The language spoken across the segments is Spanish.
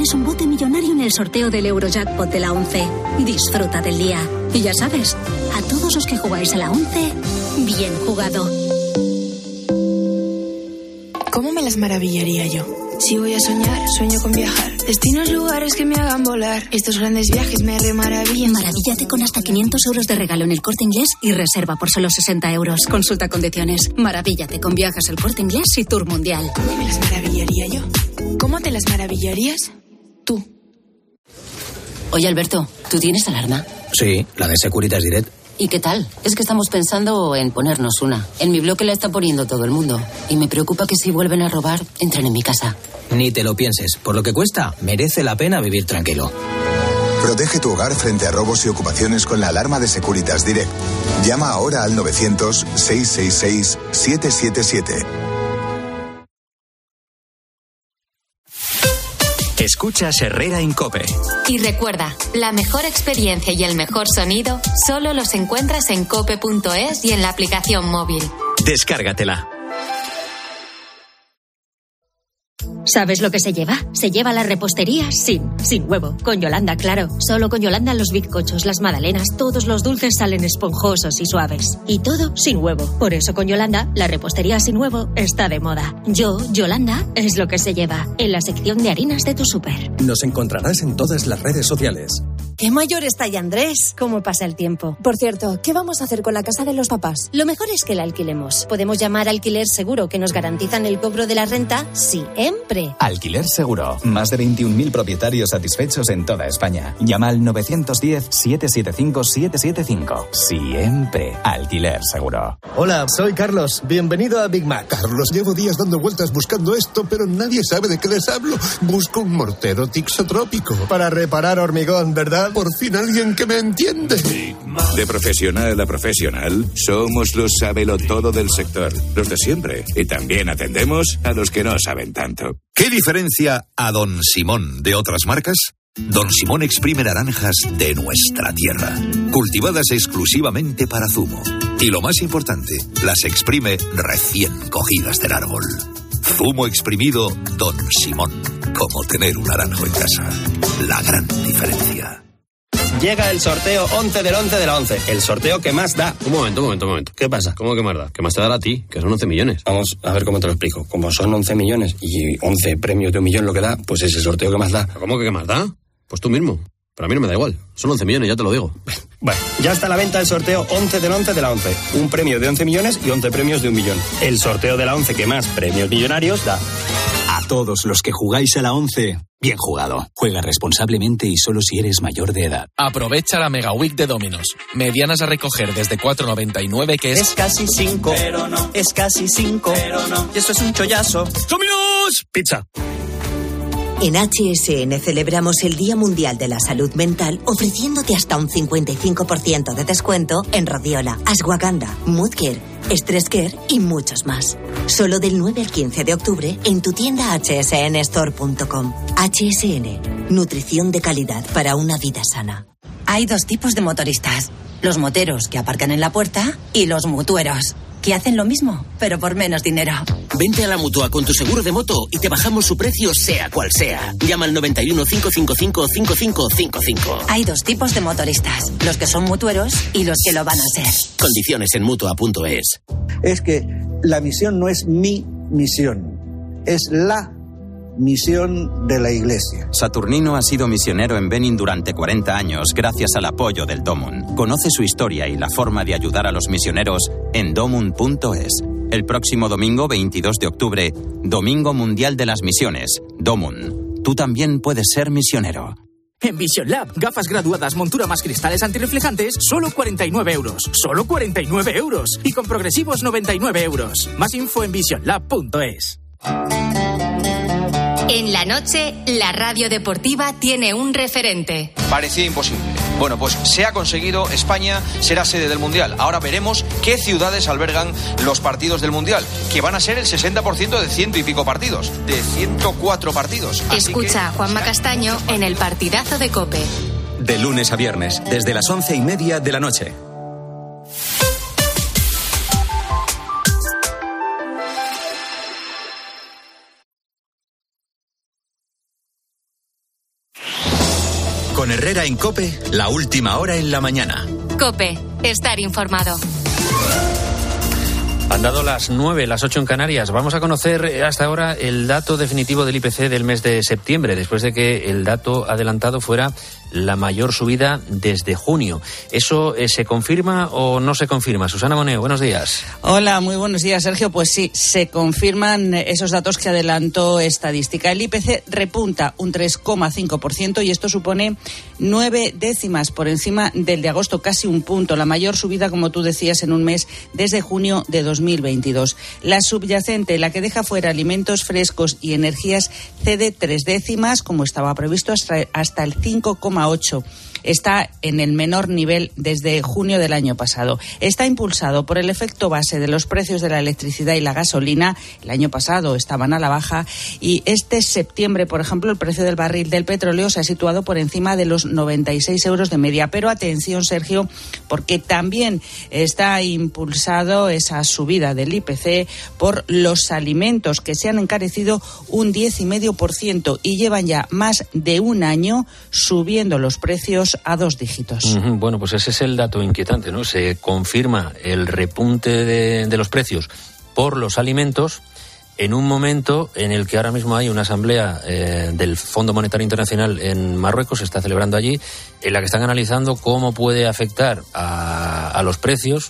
tienes un bote millonario en el sorteo del Eurojackpot de la 11. Disfruta del día. Y ya sabes, a todos los que jugáis a la 11, bien jugado. ¿Cómo me las maravillaría yo? Si voy a soñar, sueño con viajar. Destinos, lugares que me hagan volar. Estos grandes viajes me remaravillan. Maravíllate con hasta 500 euros de regalo en El Corte Inglés y reserva por solo 60 euros. Consulta condiciones. Maravíllate con Viajes El Corte Inglés y Tour Mundial. ¿Cómo me las maravillaría yo? ¿Cómo te las maravillarías tú? Oye, Alberto, ¿tú tienes alarma? Sí, la de Securitas Direct. ¿Y qué tal? Es que estamos pensando en ponernos una. En mi bloque la está poniendo todo el mundo. Y me preocupa que si vuelven a robar, entren en mi casa. Ni te lo pienses. Por lo que cuesta, merece la pena vivir tranquilo. Protege tu hogar frente a robos y ocupaciones con la alarma de Securitas Direct. Llama ahora al 900-666-777. Escuchas Herrera en COPE. Y recuerda, la mejor experiencia y el mejor sonido solo los encuentras en cope.es y en la aplicación móvil. Descárgatela. ¿Sabes lo que se lleva? Se lleva la repostería sin huevo. Con Yolanda, claro. Solo con Yolanda los bizcochos, las magdalenas, todos los dulces salen esponjosos y suaves. Y todo sin huevo. Por eso con Yolanda, la repostería sin huevo está de moda. Yolanda, es lo que se lleva. En la sección de harinas de tu súper. Nos encontrarás en todas las redes sociales. ¡Qué mayor está ya Andrés! ¿Cómo pasa el tiempo? Por cierto, ¿qué vamos a hacer con la casa de los papás? Lo mejor es que la alquilemos. Podemos llamar Alquiler Seguro, que nos garantizan el cobro de la renta siempre. Alquiler Seguro. Más de 21.000 propietarios satisfechos en toda España. Llama al 910-775-775. Siempre. Alquiler Seguro. Hola, soy Carlos. Bienvenido a Big Mac. Carlos, llevo días dando vueltas buscando esto, pero nadie sabe de qué les hablo. Busco un mortero tixotrópico. Para reparar hormigón, ¿verdad? Por fin alguien que me entiende. De profesional a profesional, somos los sabelotodo del sector, los de siempre. Y también atendemos a los que no saben tanto. ¿Qué diferencia a Don Simón de otras marcas? Don Simón exprime naranjas de nuestra tierra, cultivadas exclusivamente para zumo. Y lo más importante, las exprime recién cogidas del árbol. Zumo exprimido Don Simón, como tener un naranjo en casa. La gran diferencia. Llega el sorteo 11 del 11 de la 11. El sorteo que más da. Un momento. ¿Qué pasa? ¿Cómo que más da? ¿Qué más te dará a ti? Que son 11 millones. Vamos a ver cómo te lo explico. Como son 11 millones y 11 premios de 1 millón lo que da, pues es el sorteo que más da. ¿Cómo que qué más da? Pues tú mismo. Pero a mí no me da igual. Son 11 millones, ya te lo digo. Bueno, ya está a la venta el sorteo 11 del 11 de la 11. Un premio de 11 millones y 11 premios de 1 millón. El sorteo de la 11 que más premios millonarios da. A todos los que jugáis a la 11, bien jugado. Juega responsablemente y solo si eres mayor de edad. Aprovecha la Mega Week de Domino's. Medianas a recoger desde 4,99, que es casi 5, pero no. Es casi 5, pero no. Y esto es un chollazo. ¡Domino's! Pizza. En HSN celebramos el Día Mundial de la Salud Mental ofreciéndote hasta un 55% de descuento en Rhodiola, Ashwagandha, Moodcare, Stress Care y muchos más. Solo del 9 al 15 de octubre en tu tienda hsnstore.com. HSN, nutrición de calidad para una vida sana. Hay dos tipos de motoristas. Los moteros que aparcan en la puerta y los mutueros, que hacen lo mismo, pero por menos dinero. Vente a la Mutua con tu seguro de moto y te bajamos su precio sea cual sea. Llama al 91 555 5555. Hay dos tipos de motoristas, los que son mutueros y los que lo van a ser. Condiciones en Mutua.es. Es que la misión no es mi misión, es la misión de la Iglesia. Saturnino ha sido misionero en Benin durante 40 años gracias al apoyo del Domun. Conoce su historia y la forma de ayudar a los misioneros en domun.es. El próximo domingo, 22 de octubre, Domingo Mundial de las Misiones. Domun. Tú también puedes ser misionero. En Vision Lab, gafas graduadas, montura más cristales antirreflejantes, solo 49 euros. ¡Solo 49 euros! Y con progresivos 99 euros. Más info en visionlab.es. En la noche, la radio deportiva tiene un referente. Parecía imposible. Bueno, pues se ha conseguido. España será sede del Mundial. Ahora veremos qué ciudades albergan los partidos del Mundial, que van a ser el 60% de 100 y pico partidos, de 104 partidos. Escucha a Juanma Castaño en el partidazo de COPE. De lunes a viernes, desde las 11:30 de la noche. Con Herrera en COPE, la última hora en la mañana. COPE, estar informado. Han dado las 9, las 8 en Canarias. Vamos a conocer hasta ahora el dato definitivo del IPC del mes de septiembre, después de que el dato adelantado fuera la mayor subida desde junio. ¿Eso se confirma o no se confirma? Susana Moneo, buenos días. Hola, muy buenos días, Sergio. Pues sí, se confirman esos datos que adelantó Estadística. El IPC repunta un 3,5% y esto supone 9 décimas por encima del de agosto, casi un punto. La mayor subida, como tú decías, en un mes desde junio de 2022. La subyacente, la que deja fuera alimentos frescos y energías, cede 3 décimas, como estaba previsto, hasta el 5,8%. Está en el menor nivel desde junio del año pasado. Está impulsado por el efecto base de los precios de la electricidad y la gasolina. El año pasado estaban a la baja y este septiembre, por ejemplo, el precio del barril del petróleo se ha situado por encima de los 96 euros de media. Pero atención, Sergio, porque también está impulsado esa subida del IPC por los alimentos, que se han encarecido un 10,5% y llevan ya más de un año subiendo los precios a 2 dígitos. Bueno, pues ese es el dato inquietante, ¿no? Se confirma el repunte de los precios por los alimentos en un momento en el que ahora mismo hay una asamblea del Fondo Monetario Internacional en Marruecos, se está celebrando allí, en la que están analizando cómo puede afectar a los precios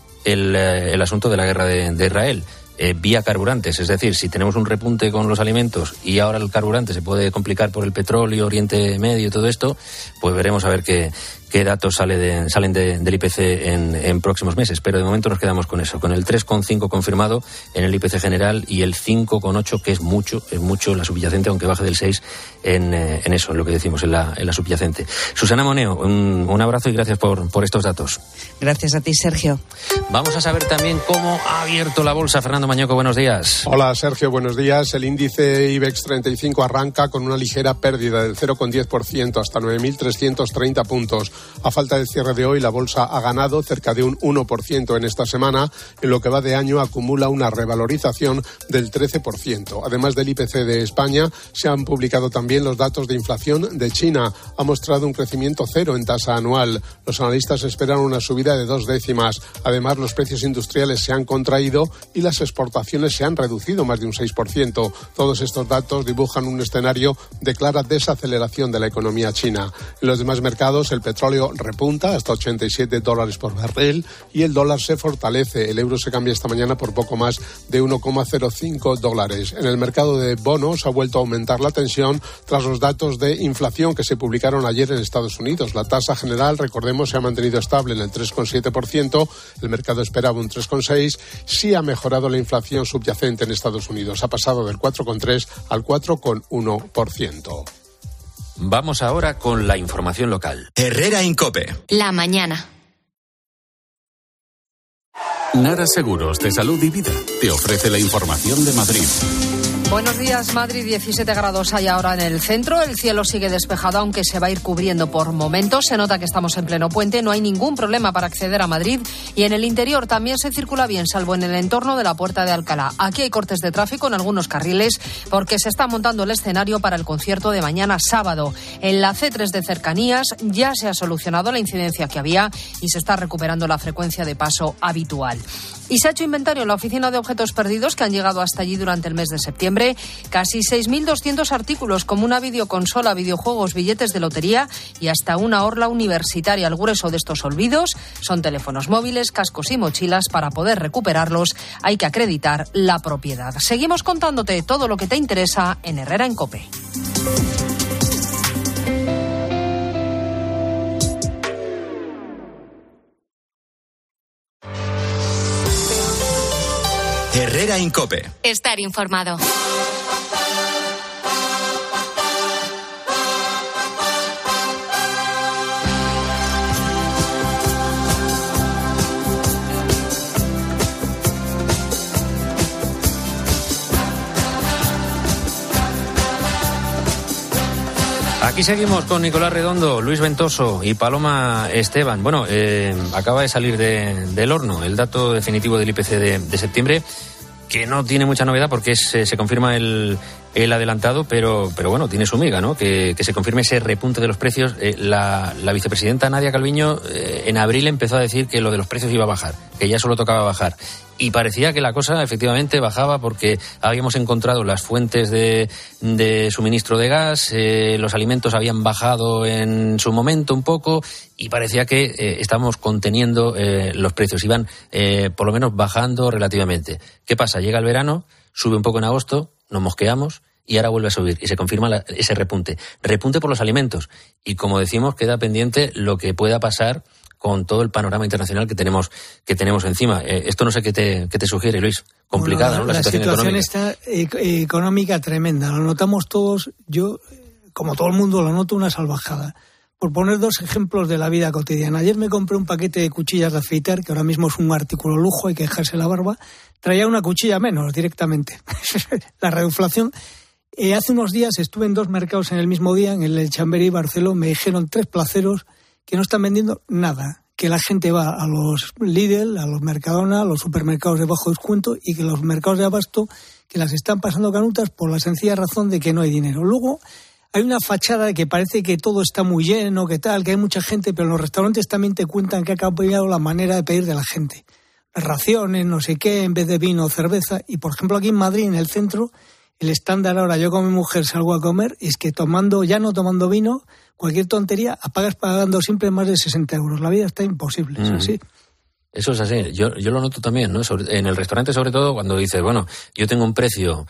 el asunto de la guerra de Israel. Vía carburantes, es decir, si tenemos un repunte con los alimentos y ahora el carburante se puede complicar por el petróleo, Oriente Medio y todo esto, pues veremos a ver qué datos salen del IPC en próximos meses. Pero de momento nos quedamos con eso, con el 3,5 confirmado en el IPC general y el 5,8, que es mucho la subyacente, aunque baje del 6 en eso, en lo que decimos, en la subyacente. Susana Moneo, un abrazo y gracias por estos datos. Gracias a ti, Sergio. Vamos a saber también cómo ha abierto la bolsa. Fernando Mañoco, buenos días. Hola, Sergio, buenos días. El índice IBEX 35 arranca con una ligera pérdida del 0,10% hasta 9.330 puntos. A falta del cierre de hoy, la bolsa ha ganado cerca de un 1% en esta semana. En lo que va de año acumula una revalorización del 13%. Además del IPC de España, se han publicado también los datos de inflación de China. Ha mostrado un crecimiento cero en tasa anual. Los analistas esperan una subida de 2 décimas. Además, los precios industriales se han contraído y las exportaciones se han reducido más de un 6%. Todos estos datos dibujan un escenario de clara desaceleración de la economía china. En los demás mercados, el petróleo repunta hasta $87 por barril y el dólar se fortalece. El euro se cambia esta mañana por poco más de $1,05. En el mercado de bonos ha vuelto a aumentar la tensión tras los datos de inflación que se publicaron ayer en Estados Unidos. La tasa general, recordemos, se ha mantenido estable en el 3,7%. El mercado esperaba un 3,6%. Sí ha mejorado la inflación subyacente en Estados Unidos. Ha pasado del 4,3% al 4,1%. Vamos ahora con la información local. Herrera en COPE. La mañana. Nara Seguros de Salud y Vida te ofrece la información de Madrid. Buenos días, Madrid, 17 grados hay ahora en el centro. El cielo sigue despejado, aunque se va a ir cubriendo por momentos. Se nota que estamos en pleno puente. No hay ningún problema para acceder a Madrid. Y en el interior también se circula bien, salvo en el entorno de la Puerta de Alcalá. Aquí hay cortes de tráfico en algunos carriles porque se está montando el escenario para el concierto de mañana sábado. En la C3 de cercanías ya se ha solucionado la incidencia que había y se está recuperando la frecuencia de paso habitual. Y se ha hecho inventario en la Oficina de Objetos Perdidos que han llegado hasta allí durante el mes de septiembre. Casi 6.200 artículos como una videoconsola, videojuegos, billetes de lotería y hasta una orla universitaria. El grueso de estos olvidos son teléfonos móviles, cascos y mochilas. Para poder recuperarlos hay que acreditar la propiedad. Seguimos contándote todo lo que te interesa en Herrera en COPE. Herrera en COPE. Estar informado. Aquí seguimos con Nicolás Redondo, Luis Ventoso y Paloma Esteban. Bueno, acaba de salir del horno el dato definitivo del IPC de septiembre, que no tiene mucha novedad porque se confirma el el adelantado, pero bueno, tiene su miga, ¿no? Que se confirme ese repunte de los precios. La vicepresidenta Nadia Calviño en abril empezó a decir que lo de los precios iba a bajar, que ya solo tocaba bajar. Y parecía que la cosa efectivamente bajaba porque habíamos encontrado las fuentes de suministro de gas, los alimentos habían bajado en su momento un poco y parecía que estábamos conteniendo los precios, iban por lo menos bajando relativamente. ¿Qué pasa? Llega el verano, sube un poco en agosto, nos mosqueamos y ahora vuelve a subir y se confirma ese repunte. Repunte por los alimentos y, como decimos, queda pendiente lo que pueda pasar con todo el panorama internacional que tenemos encima. Esto no sé qué te sugiere, Luis. Complicada, bueno, ¿no? La situación económica. Está económica tremenda. Lo notamos todos. Yo, como todo el mundo, lo noto una salvajada. Por poner 2 ejemplos de la vida cotidiana. Ayer me compré un paquete de cuchillas de afeitar, que ahora mismo es un artículo lujo, hay que dejarse la barba. Traía una cuchilla menos directamente. La reduflación. Hace unos días estuve en 2 mercados en el mismo día, en el Chamberí y Barceló. Me dijeron 3 placeros que no están vendiendo nada, que la gente va a los Lidl, a los Mercadona, a los supermercados de bajo descuento y que los mercados de abasto que las están pasando canutas por la sencilla razón de que no hay dinero. Luego hay una fachada de que parece que todo está muy lleno, que tal, que hay mucha gente, pero en los restaurantes también te cuentan que ha cambiado la manera de pedir de la gente. Las raciones, no sé qué, en vez de vino o cerveza. Y por ejemplo aquí en Madrid, en el centro, el estándar ahora, yo con mi mujer salgo a comer, es que no tomando vino, cualquier tontería, apagas pagando siempre más de 60 euros. La vida está imposible, es así. Eso es así. Yo lo noto también, ¿no? En el restaurante, sobre todo, cuando dices, bueno, yo tengo un precio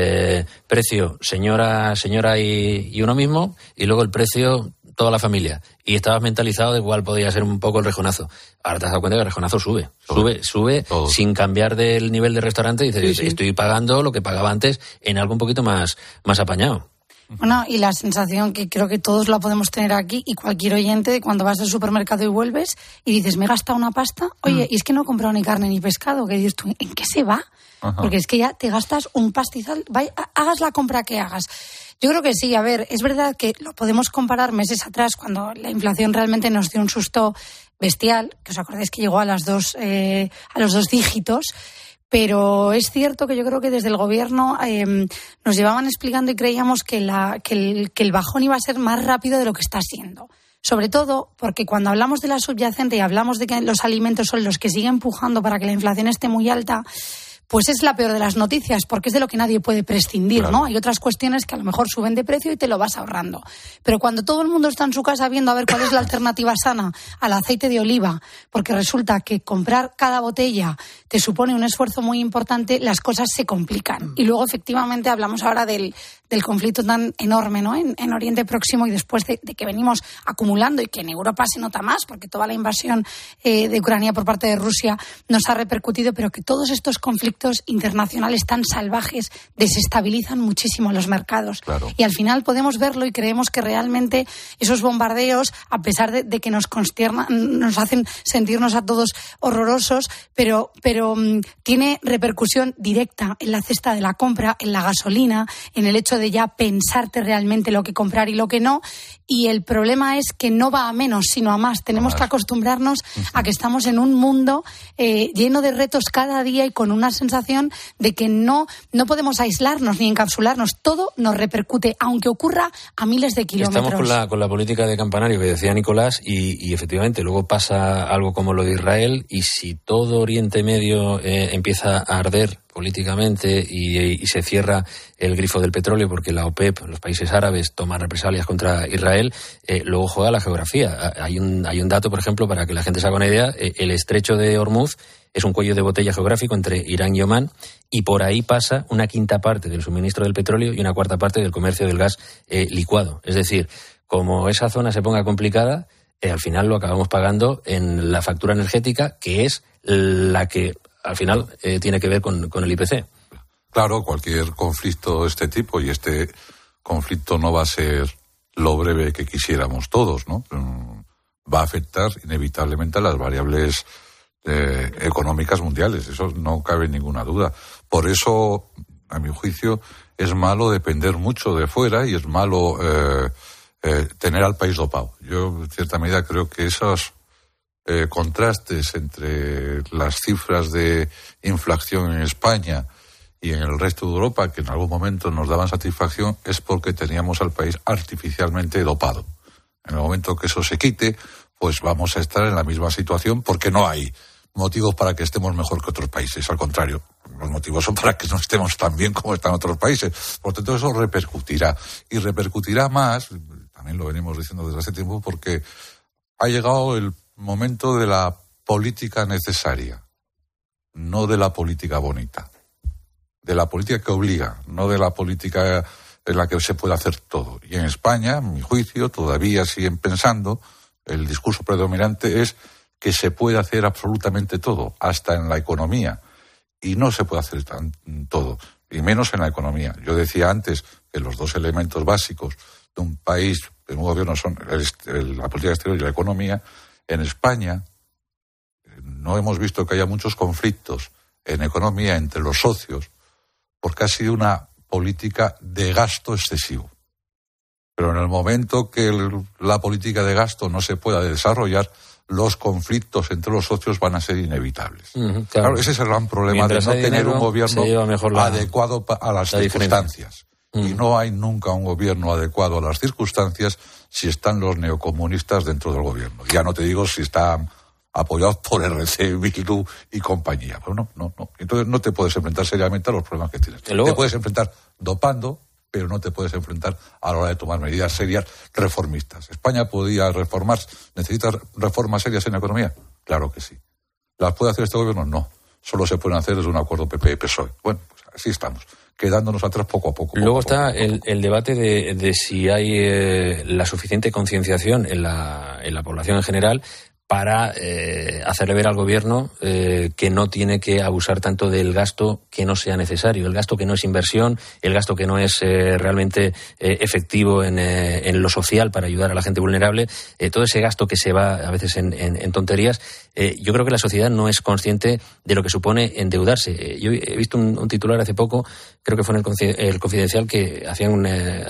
señora y uno mismo, y luego el precio toda la familia. Y estabas mentalizado de cuál podía ser un poco el rejonazo. Ahora te has dado cuenta que el rejonazo sube todo. Sin cambiar del nivel de restaurante. Y dices, sí. Estoy pagando lo que pagaba antes en algo un poquito más apañado. Bueno, y la sensación que creo que todos la podemos tener aquí y cualquier oyente de cuando vas al supermercado y vuelves y dices, me he gastado una pasta, oye, y es que no he comprado ni carne ni pescado, que dices tú, ¿en qué se va? Ajá. Porque es que ya te gastas un pastizal, hagas la compra que hagas. Yo creo que sí, a ver, es verdad que lo podemos comparar meses atrás cuando la inflación realmente nos dio un susto bestial, que os acordáis que llegó a los 2 dígitos. Pero es cierto que yo creo que desde el gobierno nos llevaban explicando y creíamos que el bajón iba a ser más rápido de lo que está siendo. Sobre todo porque cuando hablamos de la subyacente y hablamos de que los alimentos son los que siguen empujando para que la inflación esté muy alta, pues es la peor de las noticias, porque es de lo que nadie puede prescindir, claro. ¿No? Hay otras cuestiones que a lo mejor suben de precio y te lo vas ahorrando. Pero cuando todo el mundo está en su casa viendo a ver cuál es la alternativa sana al aceite de oliva, porque resulta que comprar cada botella te supone un esfuerzo muy importante, las cosas se complican. Y luego, efectivamente, hablamos ahora del conflicto tan enorme, ¿no? En Oriente Próximo, y después de que venimos acumulando y que en Europa se nota más, porque toda la invasión de Ucrania por parte de Rusia nos ha repercutido, pero que todos estos conflictos internacionales tan salvajes desestabilizan muchísimo los mercados. Claro. Y al final podemos verlo y creemos que realmente esos bombardeos, a pesar de que nos constiernan, nos hacen sentirnos a todos horrorosos, pero tiene repercusión directa en la cesta de la compra, en la gasolina, en el hecho de ya pensarte realmente lo que comprar y lo que no. Y el problema es que no va a menos, sino a más. Tenemos que acostumbrarnos a que estamos en un mundo lleno de retos cada día y con una sensación de que no podemos aislarnos ni encapsularnos. Todo nos repercute, aunque ocurra a miles de kilómetros. Estamos con la política de campanario que decía Nicolás y efectivamente luego pasa algo como lo de Israel, y si todo Oriente Medio empieza a arder políticamente y se cierra el grifo del petróleo porque la OPEP, los países árabes, toman represalias contra Israel, luego juega la geografía. Hay un dato, por ejemplo, para que la gente se haga una idea. El estrecho de Hormuz es un cuello de botella geográfico entre Irán y Omán, y por ahí pasa una quinta parte del suministro del petróleo y una cuarta parte del comercio del gas licuado. Es decir, como esa zona se ponga complicada, al final lo acabamos pagando en la factura energética, que es la que al final tiene que ver con el IPC. Claro, cualquier conflicto de este tipo, y este conflicto no va a ser lo breve que quisiéramos todos, ¿no? Va a afectar inevitablemente a las variables económicas mundiales, eso no cabe ninguna duda. Por eso, a mi juicio, es malo depender mucho de fuera y es malo tener al país dopado. Yo, en cierta medida, creo que esos contrastes entre las cifras de inflación en España y en el resto de Europa, que en algún momento nos daban satisfacción, es porque teníamos al país artificialmente dopado. En el momento que eso se quite, pues vamos a estar en la misma situación, porque no hay motivos para que estemos mejor que otros países. Al contrario, los motivos son para que no estemos tan bien como están otros países. Por tanto, eso repercutirá. Y repercutirá más, también lo venimos diciendo desde hace tiempo, porque ha llegado el momento de la política necesaria, no de la política bonita. De la política que obliga, no de la política en la que se puede hacer todo. Y en España, a mi juicio, todavía siguen pensando, el discurso predominante es que se puede hacer absolutamente todo, hasta en la economía. Y no se puede hacer todo, y menos en la economía. Yo decía antes que los dos elementos básicos de un país, de un gobierno, son la política exterior y la economía. En España no hemos visto que haya muchos conflictos en economía entre los socios, porque ha sido una política de gasto excesivo. Pero en el momento que la política de gasto no se pueda desarrollar, los conflictos entre los socios van a ser inevitables. Claro, ese es el gran problema de no tener un gobierno adecuado a las circunstancias. Y no hay nunca un gobierno adecuado a las circunstancias si están los neocomunistas dentro del gobierno. Ya no te digo si están apoyados por RC, Bildu y compañía. Pero no. Entonces no te puedes enfrentar seriamente a los problemas que tienes. Te puedes enfrentar dopando, pero no te puedes enfrentar a la hora de tomar medidas serias reformistas. ¿España podía reformar? ¿Necesita reformas serias en la economía? Claro que sí. ¿Las puede hacer este gobierno? No. Solo se pueden hacer desde un acuerdo PP-PSOE. Bueno, pues así estamos, quedándonos atrás poco a poco. Luego está el debate de si hay la suficiente concienciación en la población en general para hacerle ver al gobierno que no tiene que abusar tanto del gasto que no sea necesario, el gasto que no es inversión, el gasto que no es realmente efectivo en lo social para ayudar a la gente vulnerable, todo ese gasto que se va a veces en tonterías. Yo creo que la sociedad no es consciente de lo que supone endeudarse. Yo he visto un titular hace poco, creo que fue en el Confidencial, que hacían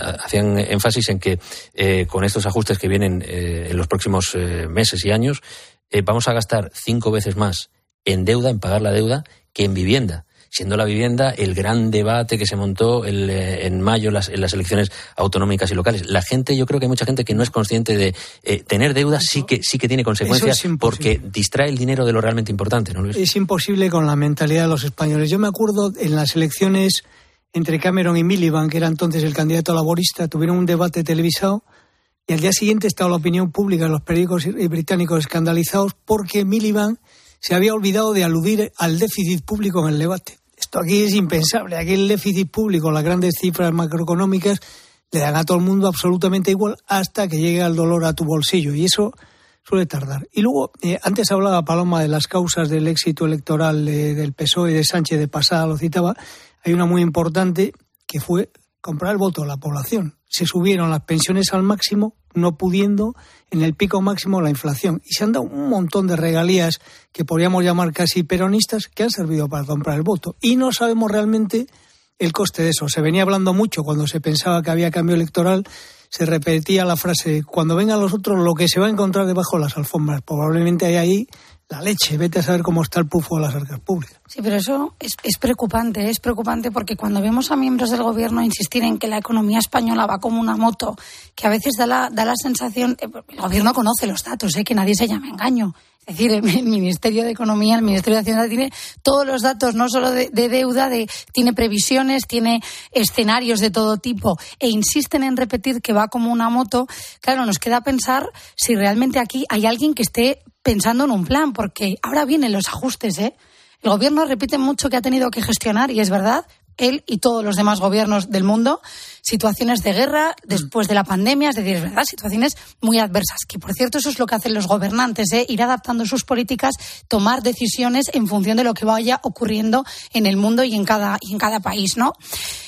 énfasis en que con estos ajustes que vienen en los próximos meses y años, vamos a gastar 5 veces más en deuda, en pagar la deuda, que en vivienda, siendo la vivienda el gran debate que se montó en mayo en las elecciones autonómicas y locales. La gente, yo creo que hay mucha gente que no es consciente de tener deuda, sí que tiene consecuencias, porque distrae el dinero de lo realmente importante, ¿no, Luis? Es imposible con la mentalidad de los españoles. Yo me acuerdo en las elecciones entre Cameron y Miliband, que era entonces el candidato laborista, tuvieron un debate televisado. Y al día siguiente estaba la opinión pública en los periódicos británicos escandalizados porque Miliband se había olvidado de aludir al déficit público en el debate. Esto aquí es impensable. Aquí el déficit público, las grandes cifras macroeconómicas, le dan a todo el mundo absolutamente igual hasta que llegue el dolor a tu bolsillo. Y eso suele tardar. Y luego, antes hablaba Paloma de las causas del éxito electoral del PSOE y de Sánchez de pasada, lo citaba. Hay una muy importante que fue comprar el voto de la población. Se subieron las pensiones al máximo, no pudiendo en el pico máximo la inflación. Y se han dado un montón de regalías que podríamos llamar casi peronistas que han servido para comprar el voto. Y no sabemos realmente el coste de eso. Se venía hablando mucho cuando se pensaba que había cambio electoral. Se repetía la frase, cuando vengan los otros, lo que se va a encontrar debajo de las alfombras. Probablemente hay ahí la leche. Vete a saber cómo está el pufo de las arcas públicas. Sí, pero eso es preocupante porque cuando vemos a miembros del gobierno insistir en que la economía española va como una moto, que a veces da la sensación, el gobierno conoce los datos, que nadie se llame engaño. Es decir, el Ministerio de Economía, el Ministerio de Hacienda tiene todos los datos, no solo de deuda, tiene previsiones, tiene escenarios de todo tipo, e insisten en repetir que va como una moto. Claro, nos queda pensar si realmente aquí hay alguien que esté pensando en un plan, porque ahora vienen los ajustes, El gobierno repite mucho que ha tenido que gestionar, y es verdad, él y todos los demás gobiernos del mundo, situaciones de guerra después de la pandemia, es decir, es verdad, situaciones muy adversas, que por cierto eso es lo que hacen los gobernantes, ir adaptando sus políticas, tomar decisiones en función de lo que vaya ocurriendo en el mundo y en cada país, ¿no?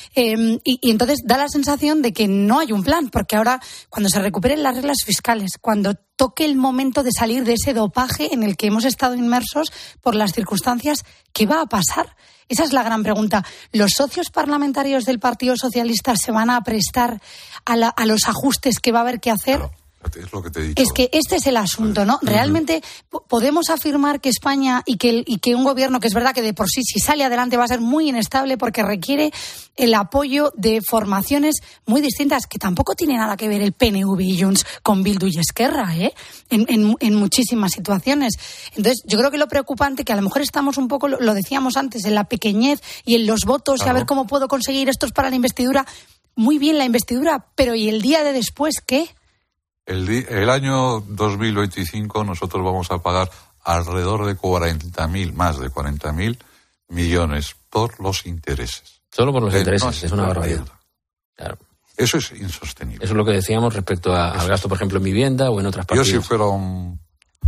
Y entonces da la sensación de que no hay un plan, porque ahora cuando se recuperen las reglas fiscales, cuando toque el momento de salir de ese dopaje en el que hemos estado inmersos por las circunstancias, ¿qué va a pasar? Esa es la gran pregunta. ¿Los socios parlamentarios del Partido Socialista se van a prestar a los ajustes que va a haber que hacer? Es lo que te he dicho. Es que este es el asunto, ¿no? Realmente podemos afirmar que España y que un gobierno que es verdad que de por sí, si sale adelante, va a ser muy inestable porque requiere el apoyo de formaciones muy distintas, que tampoco tiene nada que ver el PNV y Junts con Bildu y Esquerra, en muchísimas situaciones. Entonces, yo creo que lo preocupante, que a lo mejor estamos un poco, lo decíamos antes, en la pequeñez y en los votos, y a ver cómo puedo conseguir estos para la investidura. Muy bien la investidura, pero ¿y el día de después qué? El año 2025 nosotros vamos a pagar alrededor de 40.000, más de 40.000 millones por los intereses. Solo por los intereses, es una barbaridad. Claro. Eso es insostenible. Eso es lo que decíamos respecto al gasto, por ejemplo, en vivienda o en otras partidas. Yo si fuera un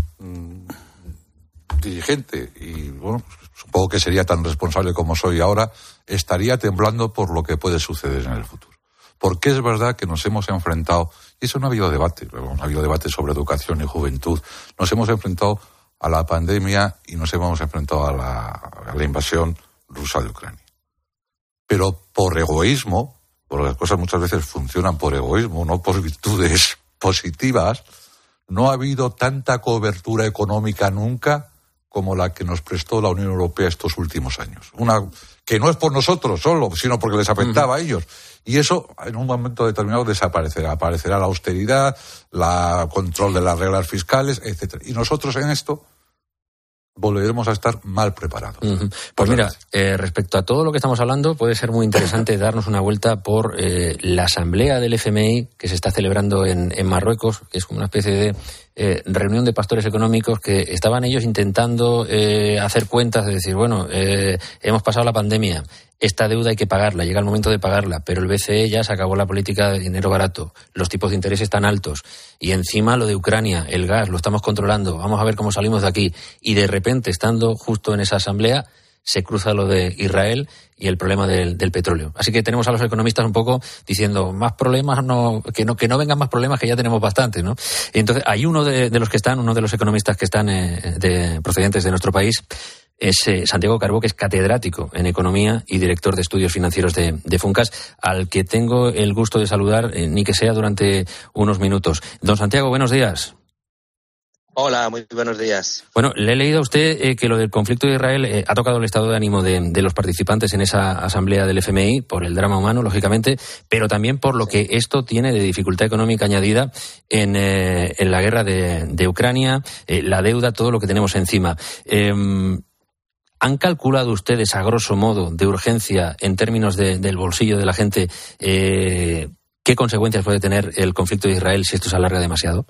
dirigente, y bueno, supongo que sería tan responsable como soy ahora, estaría temblando por lo que puede suceder en el futuro. Porque es verdad que nos hemos enfrentado, y eso no ha habido debate sobre educación y juventud, nos hemos enfrentado a la pandemia y nos hemos enfrentado a la invasión rusa de Ucrania. Pero por egoísmo, porque las cosas muchas veces funcionan por egoísmo, no por virtudes positivas, no ha habido tanta cobertura económica nunca como la que nos prestó la Unión Europea estos últimos años. Una que no es por nosotros solo, sino porque les afectaba a ellos. Y eso, en un momento determinado, desaparecerá. Aparecerá la austeridad, el control de las reglas fiscales, etcétera. Y nosotros en esto volveremos a estar mal preparados. Pues mira, respecto a todo lo que estamos hablando, puede ser muy interesante darnos una vuelta por la asamblea del FMI que se está celebrando en Marruecos, que es como una especie de reunión de pastores económicos que estaban ellos intentando hacer cuentas, de decir, bueno, hemos pasado la pandemia, esta deuda hay que pagarla, llega el momento de pagarla, pero el BCE ya se acabó la política de dinero barato, los tipos de interés están altos, y encima lo de Ucrania, el gas, lo estamos controlando, vamos a ver cómo salimos de aquí. Y de repente, estando justo en esa asamblea, se cruza lo de Israel y el problema del petróleo. Así que tenemos a los economistas un poco diciendo, más problemas, que no vengan más problemas, que ya tenemos bastantes, ¿no? Y entonces hay uno de los economistas que están procedentes de nuestro país, es Santiago Carbó, que es catedrático en Economía y director de Estudios Financieros de Funcas, al que tengo el gusto de saludar, ni que sea durante unos minutos. Don Santiago, buenos días. Hola, muy buenos días. Bueno, le he leído a usted que lo del conflicto de Israel ha tocado el estado de ánimo de los participantes en esa asamblea del FMI, por el drama humano, lógicamente, pero también por lo que esto tiene de dificultad económica añadida en la guerra de Ucrania, la deuda, todo lo que tenemos encima. ¿Han calculado ustedes, a grosso modo, de urgencia, en términos del bolsillo de la gente, qué consecuencias puede tener el conflicto de Israel si esto se alarga demasiado?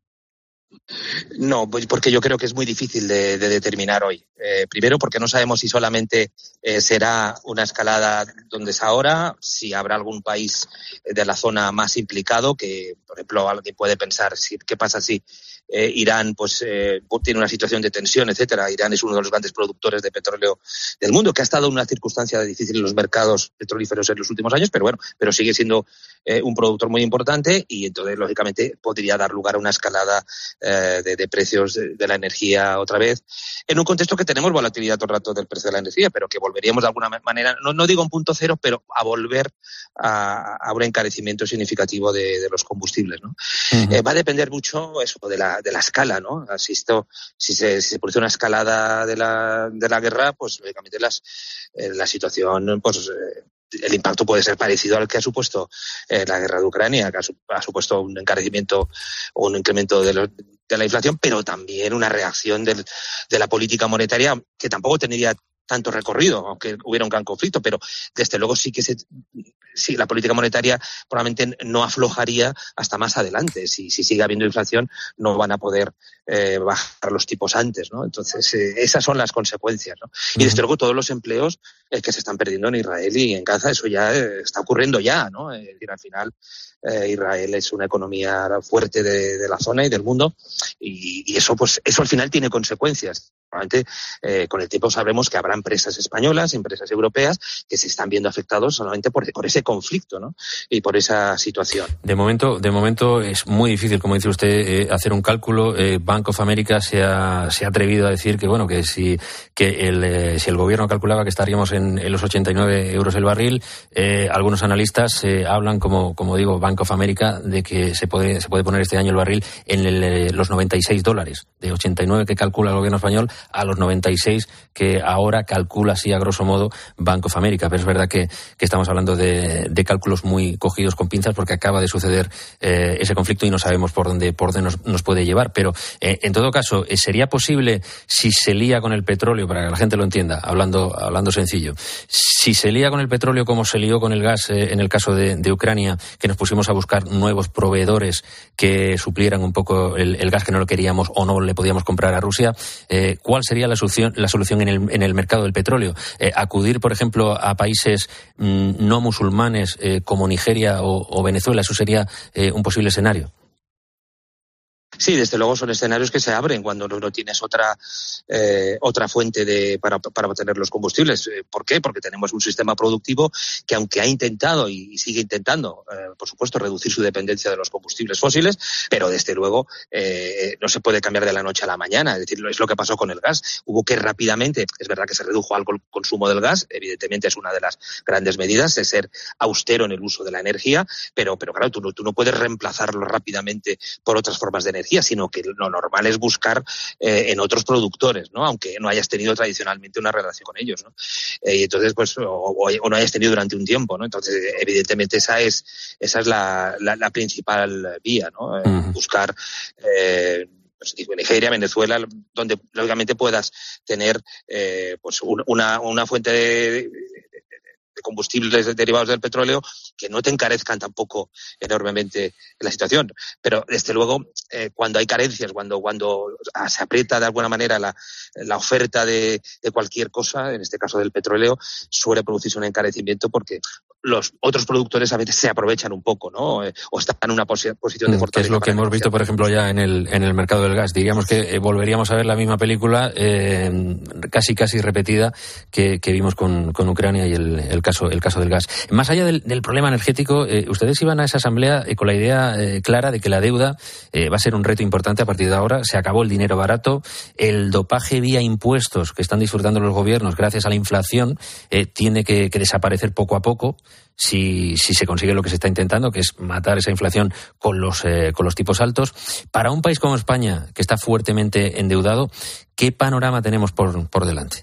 No, pues porque yo creo que es muy difícil de determinar hoy. Primero, porque no sabemos si solamente será una escalada donde es ahora, si habrá algún país de la zona más implicado, que, por ejemplo, alguien puede pensar, ¿qué pasa si Irán tiene una situación de tensión, etcétera? Irán es uno de los grandes productores de petróleo del mundo, que ha estado en una circunstancia difícil en los mercados petrolíferos en los últimos años, pero sigue siendo un productor muy importante, y entonces, lógicamente, podría dar lugar a una escalada de precios de la energía otra vez, en un contexto que tenemos volatilidad todo el rato del precio de la energía, pero que volveríamos de alguna manera, no digo un punto cero, pero a volver a un encarecimiento significativo de los combustibles, ¿no? Va a depender mucho eso de la escala, ¿no? Si se produce una escalada de la guerra, pues lógicamente la situación, pues el impacto puede ser parecido al que ha supuesto la guerra de Ucrania, que ha supuesto un encarecimiento o un incremento de la inflación, pero también una reacción de la política monetaria que tampoco tendría tanto recorrido, aunque hubiera un gran conflicto, pero desde luego sí la política monetaria probablemente no aflojaría hasta más adelante. Si sigue habiendo inflación, no van a poder bajar los tipos antes, ¿no? Entonces, esas son las consecuencias, ¿no? Y desde luego todos los empleos que se están perdiendo en Israel y en Gaza, eso ya está ocurriendo ya, ¿no? Es decir, al final, Israel es una economía fuerte de la zona y del mundo, y eso al final tiene consecuencias. probablemente con el tiempo sabremos que habrá empresas españolas, empresas europeas, que se están viendo afectados solamente por ese conflicto, ¿no? Y por esa situación. De momento es muy difícil, como dice usted, hacer un cálculo. Bank of America se ha atrevido a decir que si el gobierno calculaba que estaríamos en los 89 euros el barril, algunos analistas hablan, como digo, Bank of America, de que se puede poner este año el barril en los $96, de 89 que calcula el gobierno español a los 96 que ahora calcula, así a grosso modo, Bank of America. Pero es verdad que estamos hablando de cálculos muy cogidos con pinzas, porque acaba de suceder ese conflicto y no sabemos por dónde nos puede llevar. Pero en todo caso, ¿sería posible, si se lía con el petróleo, para que la gente lo entienda, hablando sencillo, si se lía con el petróleo como se lió con el gas en el caso de Ucrania, que nos pusimos a buscar nuevos proveedores que suplieran un poco el gas que no lo queríamos o no le podíamos comprar a Rusia, ¿cuál sería la solución en el mercado del petróleo? Acudir, por ejemplo, a países no musulmanes como Nigeria o Venezuela, ¿eso sería un posible escenario? Sí, desde luego son escenarios que se abren cuando no tienes otra fuente para obtener los combustibles. ¿Por qué? Porque tenemos un sistema productivo que, aunque ha intentado y sigue intentando, por supuesto, reducir su dependencia de los combustibles fósiles, pero desde luego no se puede cambiar de la noche a la mañana. Es decir, es lo que pasó con el gas. Hubo que rápidamente, es verdad que se redujo algo el consumo del gas, evidentemente es una de las grandes medidas, de ser austero en el uso de la energía, pero claro, tú no puedes reemplazarlo rápidamente por otras formas de energía, sino que lo normal es buscar en otros productores, ¿no? Aunque no hayas tenido tradicionalmente una relación con ellos, ¿no? Y entonces, pues, o no hayas tenido durante un tiempo, ¿no? Entonces, evidentemente esa es la principal vía, ¿no? Buscar pues, Nigeria, Venezuela, donde lógicamente puedas tener pues una fuente de combustibles derivados del petróleo que no te encarezcan tampoco enormemente la situación. Pero, desde luego, cuando hay carencias, cuando se aprieta de alguna manera la oferta de cualquier cosa, en este caso del petróleo, suele producirse un encarecimiento porque los otros productores a veces se aprovechan un poco, ¿no? O están en una posición de fortaleza. Es lo que hemos visto, por ejemplo, ya en el mercado del gas. Diríamos que volveríamos a ver la misma película casi repetida que vimos con Ucrania y el caso del gas. Más allá del problema energético, ustedes iban a esa asamblea con la idea clara de que la deuda va a ser un reto importante a partir de ahora. Se acabó el dinero barato, el dopaje vía impuestos que están disfrutando los gobiernos gracias a la inflación tiene que desaparecer poco a poco. Si se consigue lo que se está intentando, que es matar esa inflación con los tipos altos. Para un país como España, que está fuertemente endeudado, ¿qué panorama tenemos por delante?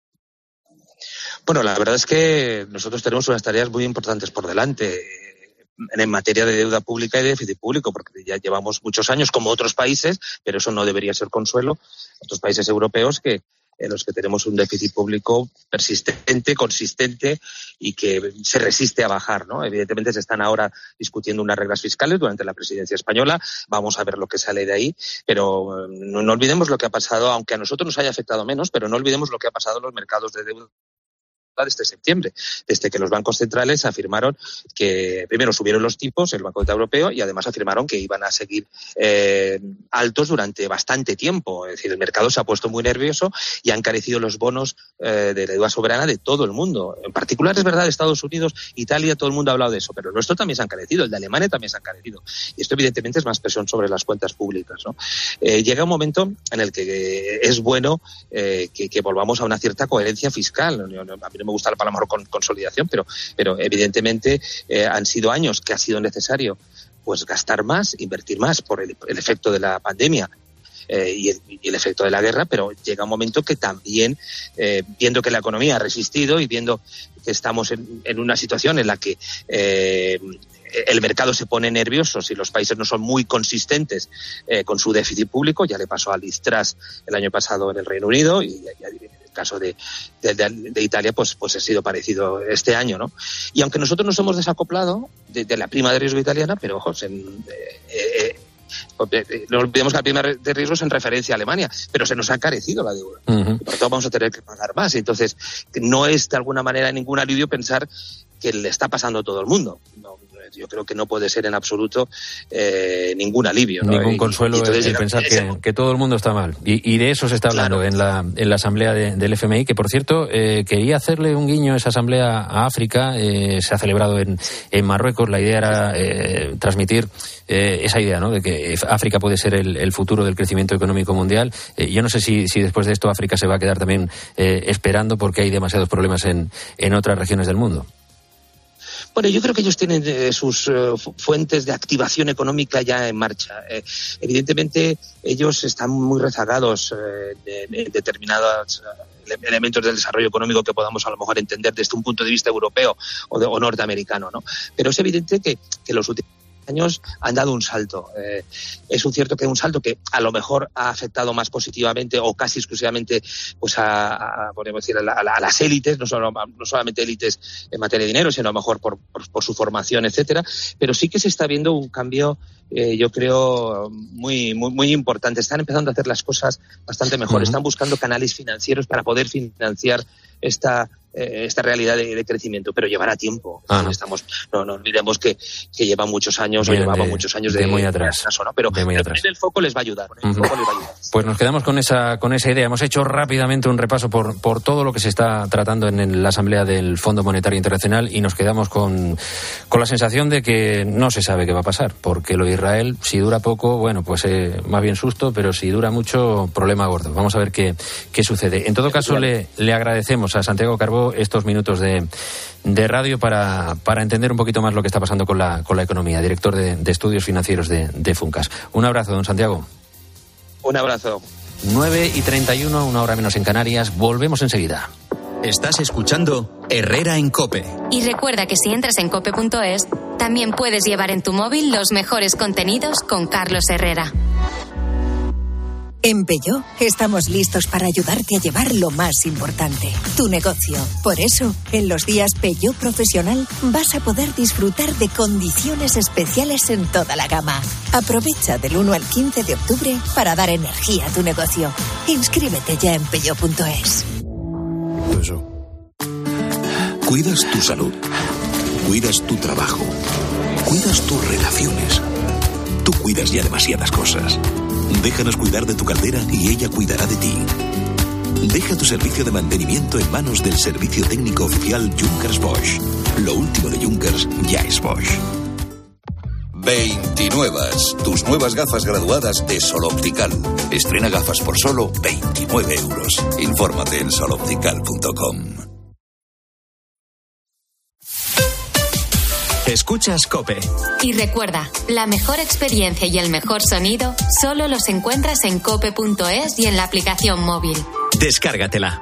Bueno, la verdad es que nosotros tenemos unas tareas muy importantes por delante en materia de deuda pública y de déficit público, porque ya llevamos muchos años, como otros países, pero eso no debería ser consuelo, otros países europeos en los que tenemos un déficit público persistente, consistente y que se resiste a bajar, ¿no? Evidentemente se están ahora discutiendo unas reglas fiscales durante la presidencia española, vamos a ver lo que sale de ahí, pero no olvidemos lo que ha pasado, aunque a nosotros nos haya afectado menos, pero no olvidemos lo que ha pasado en los mercados de deuda desde septiembre, desde que los bancos centrales afirmaron que primero subieron los tipos, el Banco Central Europeo, y además afirmaron que iban a seguir altos durante bastante tiempo. Es decir, el mercado se ha puesto muy nervioso y han carecido los bonos de deuda soberana de todo el mundo. En particular, es verdad, Estados Unidos, Italia, todo el mundo ha hablado de eso, pero el nuestro también se han carecido, el de Alemania también se han carecido. Y esto, evidentemente, es más presión sobre las cuentas públicas, ¿no? Llega un momento en el que es bueno que volvamos a una cierta coherencia fiscal. A mí no me gusta la palabra consolidación, pero evidentemente han sido años que ha sido necesario pues gastar más, invertir más por el efecto de la pandemia y el efecto de la guerra, pero llega un momento que también, viendo que la economía ha resistido y viendo que estamos en una situación en la que el mercado se pone nervioso si los países no son muy consistentes con su déficit público. Ya le pasó a Liz Truss el año pasado en el Reino Unido y el caso de Italia pues ha sido parecido este año, ¿no? Y aunque nosotros nos hemos desacoplado de la prima de riesgo italiana, pero ojo, no olvidemos que la prima de riesgo es en referencia a Alemania, pero se nos ha encarecido la deuda. Y por lo tanto vamos a tener que pagar más. Entonces, no es de alguna manera ningún alivio pensar que le está pasando a todo el mundo. No, yo creo que no puede ser en absoluto ningún alivio, ¿no? Ningún consuelo el pensar que todo el mundo está mal. Y de eso se está hablando en la asamblea del FMI, que por cierto quería hacerle un guiño a esa asamblea a África. Se ha celebrado en Marruecos. La idea era transmitir esa idea, ¿no?, de que África puede ser el futuro del crecimiento económico mundial. Yo no sé si después de esto África se va a quedar también esperando, porque hay demasiados problemas en otras regiones del mundo. Bueno, yo creo que ellos tienen sus fuentes de activación económica ya en marcha. Evidentemente, ellos están muy rezagados de determinados elementos del desarrollo económico que podamos a lo mejor entender desde un punto de vista europeo o norteamericano, ¿no? Pero es evidente que los últimos años han dado un salto. Es un cierto que un salto que a lo mejor ha afectado más positivamente o casi exclusivamente pues podemos decir, a las élites, no solamente élites en materia de dinero, sino a lo mejor por su formación, etcétera. Pero sí que se está viendo un cambio, yo creo, muy, muy, muy importante. Están empezando a hacer las cosas bastante mejor. Están buscando canales financieros para poder financiar esta realidad de crecimiento, pero llevará tiempo. No olvidemos que lleva muchos años, llevaba muchos años de muy atrás, ¿no? Pero el foco les va a ayudar. Pues nos quedamos con esa idea. Hemos hecho rápidamente un repaso por todo lo que se está tratando en la Asamblea del Fondo Monetario Internacional, y nos quedamos con la sensación de que no se sabe qué va a pasar, porque lo de Israel, si dura poco, bueno, pues más bien susto, pero si dura mucho, problema gordo. Vamos a ver qué sucede. En todo caso, le agradecemos a Santiago Carbó estos minutos de radio para entender un poquito más lo que está pasando con la economía, director de estudios financieros de Funcas. Un abrazo, don Santiago. Un abrazo. 9:31, una hora menos en Canarias. Volvemos enseguida. Estás escuchando Herrera en COPE. Y recuerda que si entras en cope.es, también puedes llevar en tu móvil los mejores contenidos con Carlos Herrera. En Peugeot estamos listos para ayudarte a llevar lo más importante, tu negocio. Por eso, en los días Peugeot Profesional vas a poder disfrutar de condiciones especiales en toda la gama. Aprovecha del 1 al 15 de octubre para dar energía a tu negocio. Inscríbete ya en peugeot.es. Cuidas tu salud, cuidas tu trabajo, cuidas tus relaciones. Tú cuidas ya demasiadas cosas. Déjanos cuidar de tu caldera y ella cuidará de ti. Deja tu servicio de mantenimiento en manos del servicio técnico oficial Junkers Bosch. Lo último de Junkers ya es Bosch. 29. Tus nuevas gafas graduadas de Sol Optical. Estrena gafas por solo 29 euros. Infórmate en soloptical.com. Escuchas COPE. Y recuerda, la mejor experiencia y el mejor sonido solo los encuentras en cope.es y en la aplicación móvil. Descárgatela.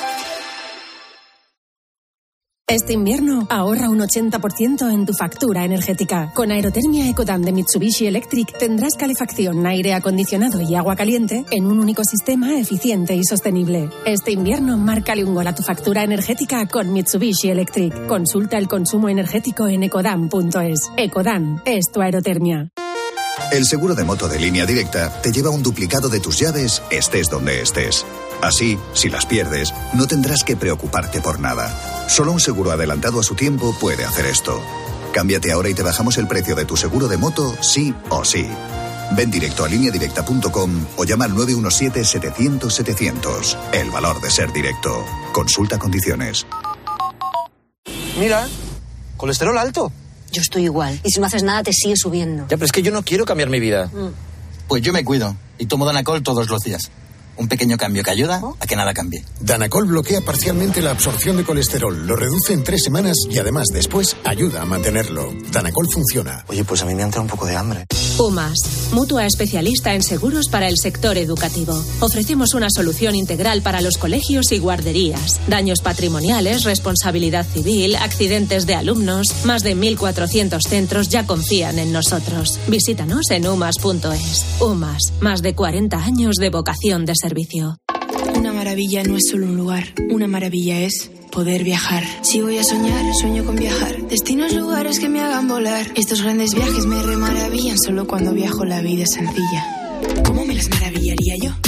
Este invierno ahorra un 80% en tu factura energética. Con Aerotermia Ecodan de Mitsubishi Electric tendrás calefacción, aire acondicionado y agua caliente en un único sistema eficiente y sostenible. Este invierno márcale un gol a tu factura energética con Mitsubishi Electric. Consulta el consumo energético en ecodan.es. Ecodan es tu aerotermia. El seguro de moto de Línea Directa te lleva un duplicado de tus llaves, estés donde estés. Así, si las pierdes, no tendrás que preocuparte por nada. Solo un seguro adelantado a su tiempo puede hacer esto. Cámbiate ahora y te bajamos el precio de tu seguro de moto, sí o sí. Ven directo a lineadirecta.com o llama al 917-700-700. El valor de ser directo. Consulta condiciones. Mira, colesterol alto. Yo estoy igual. Y si no haces nada, te sigue subiendo. Ya, pero es que yo no quiero cambiar mi vida. Pues yo me cuido y tomo Danacol todos los días. Un pequeño cambio que ayuda a que nada cambie. Danacol bloquea parcialmente la absorción de colesterol, lo reduce en 3 semanas y además después ayuda a mantenerlo. Danacol funciona. Oye, pues a mí me ha entrado un poco de hambre. UMAS, mutua especialista en seguros para el sector educativo. Ofrecemos una solución integral para los colegios y guarderías. Daños patrimoniales, responsabilidad civil, accidentes de alumnos. Más de 1.400 centros ya confían en nosotros. Visítanos en umas.es. UMAS, más de 40 años de vocación de servicio. Una maravilla no es solo un lugar, una maravilla es poder viajar. Si voy a soñar, sueño con viajar. Destinos, lugares que me hagan volar. Estos grandes viajes me remaravillan. Solo cuando viajo la vida es sencilla. ¿Cómo me las maravillaría yo?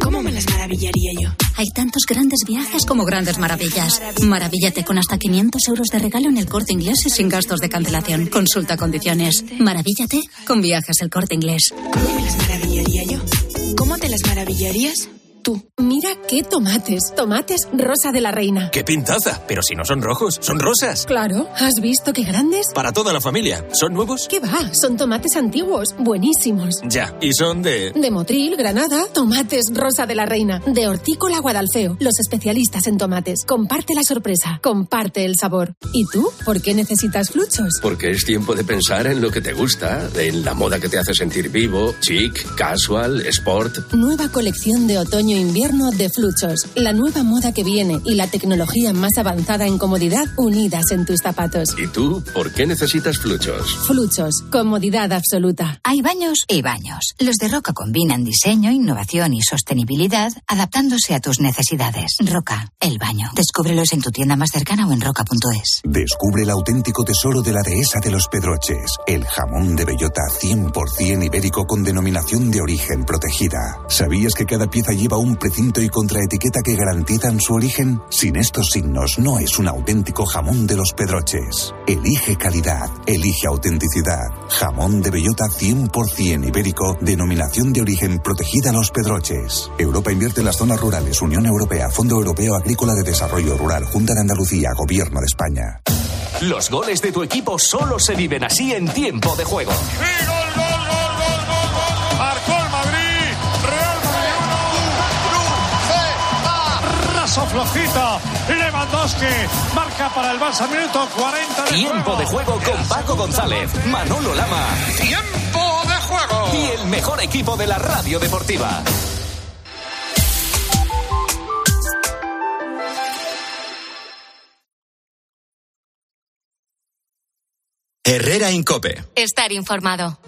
¿Cómo me las maravillaría yo? Hay tantos grandes viajes como grandes maravillas. Maravíllate con hasta 500 euros de regalo en el Corte Inglés y sin gastos de cancelación. Consulta condiciones. Maravíllate con Viajes El Corte Inglés. ¿Cómo me las maravillaría yo? ¿Cómo te las maravillarías? Tú. Mira qué tomates. Tomates Rosa de la Reina. ¡Qué pintaza! Pero si no son rojos, son rosas. Claro. ¿Has visto qué grandes? Para toda la familia. ¿Son nuevos? ¿Qué va? Son tomates antiguos. Buenísimos. Ya. ¿Y son de...? De Motril, Granada. Tomates Rosa de la Reina. De Hortícola Guadalfeo. Los especialistas en tomates. Comparte la sorpresa. Comparte el sabor. ¿Y tú? ¿Por qué necesitas Fluchos? Porque es tiempo de pensar en lo que te gusta. En la moda que te hace sentir vivo. Chic, casual, sport. Nueva colección de otoño-invierno de Fluchos. La nueva moda que viene y la tecnología más avanzada en comodidad unidas en tus zapatos. ¿Y tú? ¿Por qué necesitas Fluchos? Fluchos. Comodidad absoluta. Hay baños y baños. Los de Roca combinan diseño, innovación y sostenibilidad adaptándose a tus necesidades. Roca, el baño. Descúbrelos en tu tienda más cercana o en roca.es. Descubre el auténtico tesoro de la dehesa de los Pedroches. El jamón de bellota 100% ibérico con denominación de origen protegida. ¿Sabías que cada pieza lleva un precinto y contraetiqueta que garantizan su origen? Sin estos signos no es un auténtico jamón de los Pedroches. Elige calidad, elige autenticidad. Jamón de bellota 100% ibérico, denominación de origen protegida Los Pedroches. Europa invierte en las zonas rurales. Unión Europea, Fondo Europeo Agrícola de Desarrollo Rural, Junta de Andalucía, Gobierno de España. Los goles de tu equipo solo se viven así en tiempo de juego. ¡Sí, gol, gol, gol, gol, gol, gol! ¡Marcó el Madrid! ¡Real Madrid 1! ¡Raso flojita! Lewandowski marca para el Barça, minuto 40 de Tiempo de juego con Paco González, Manolo Lama. ¡Tiempo de juego! Y el mejor equipo de la radio deportiva. Herrera Incope. Estar informado.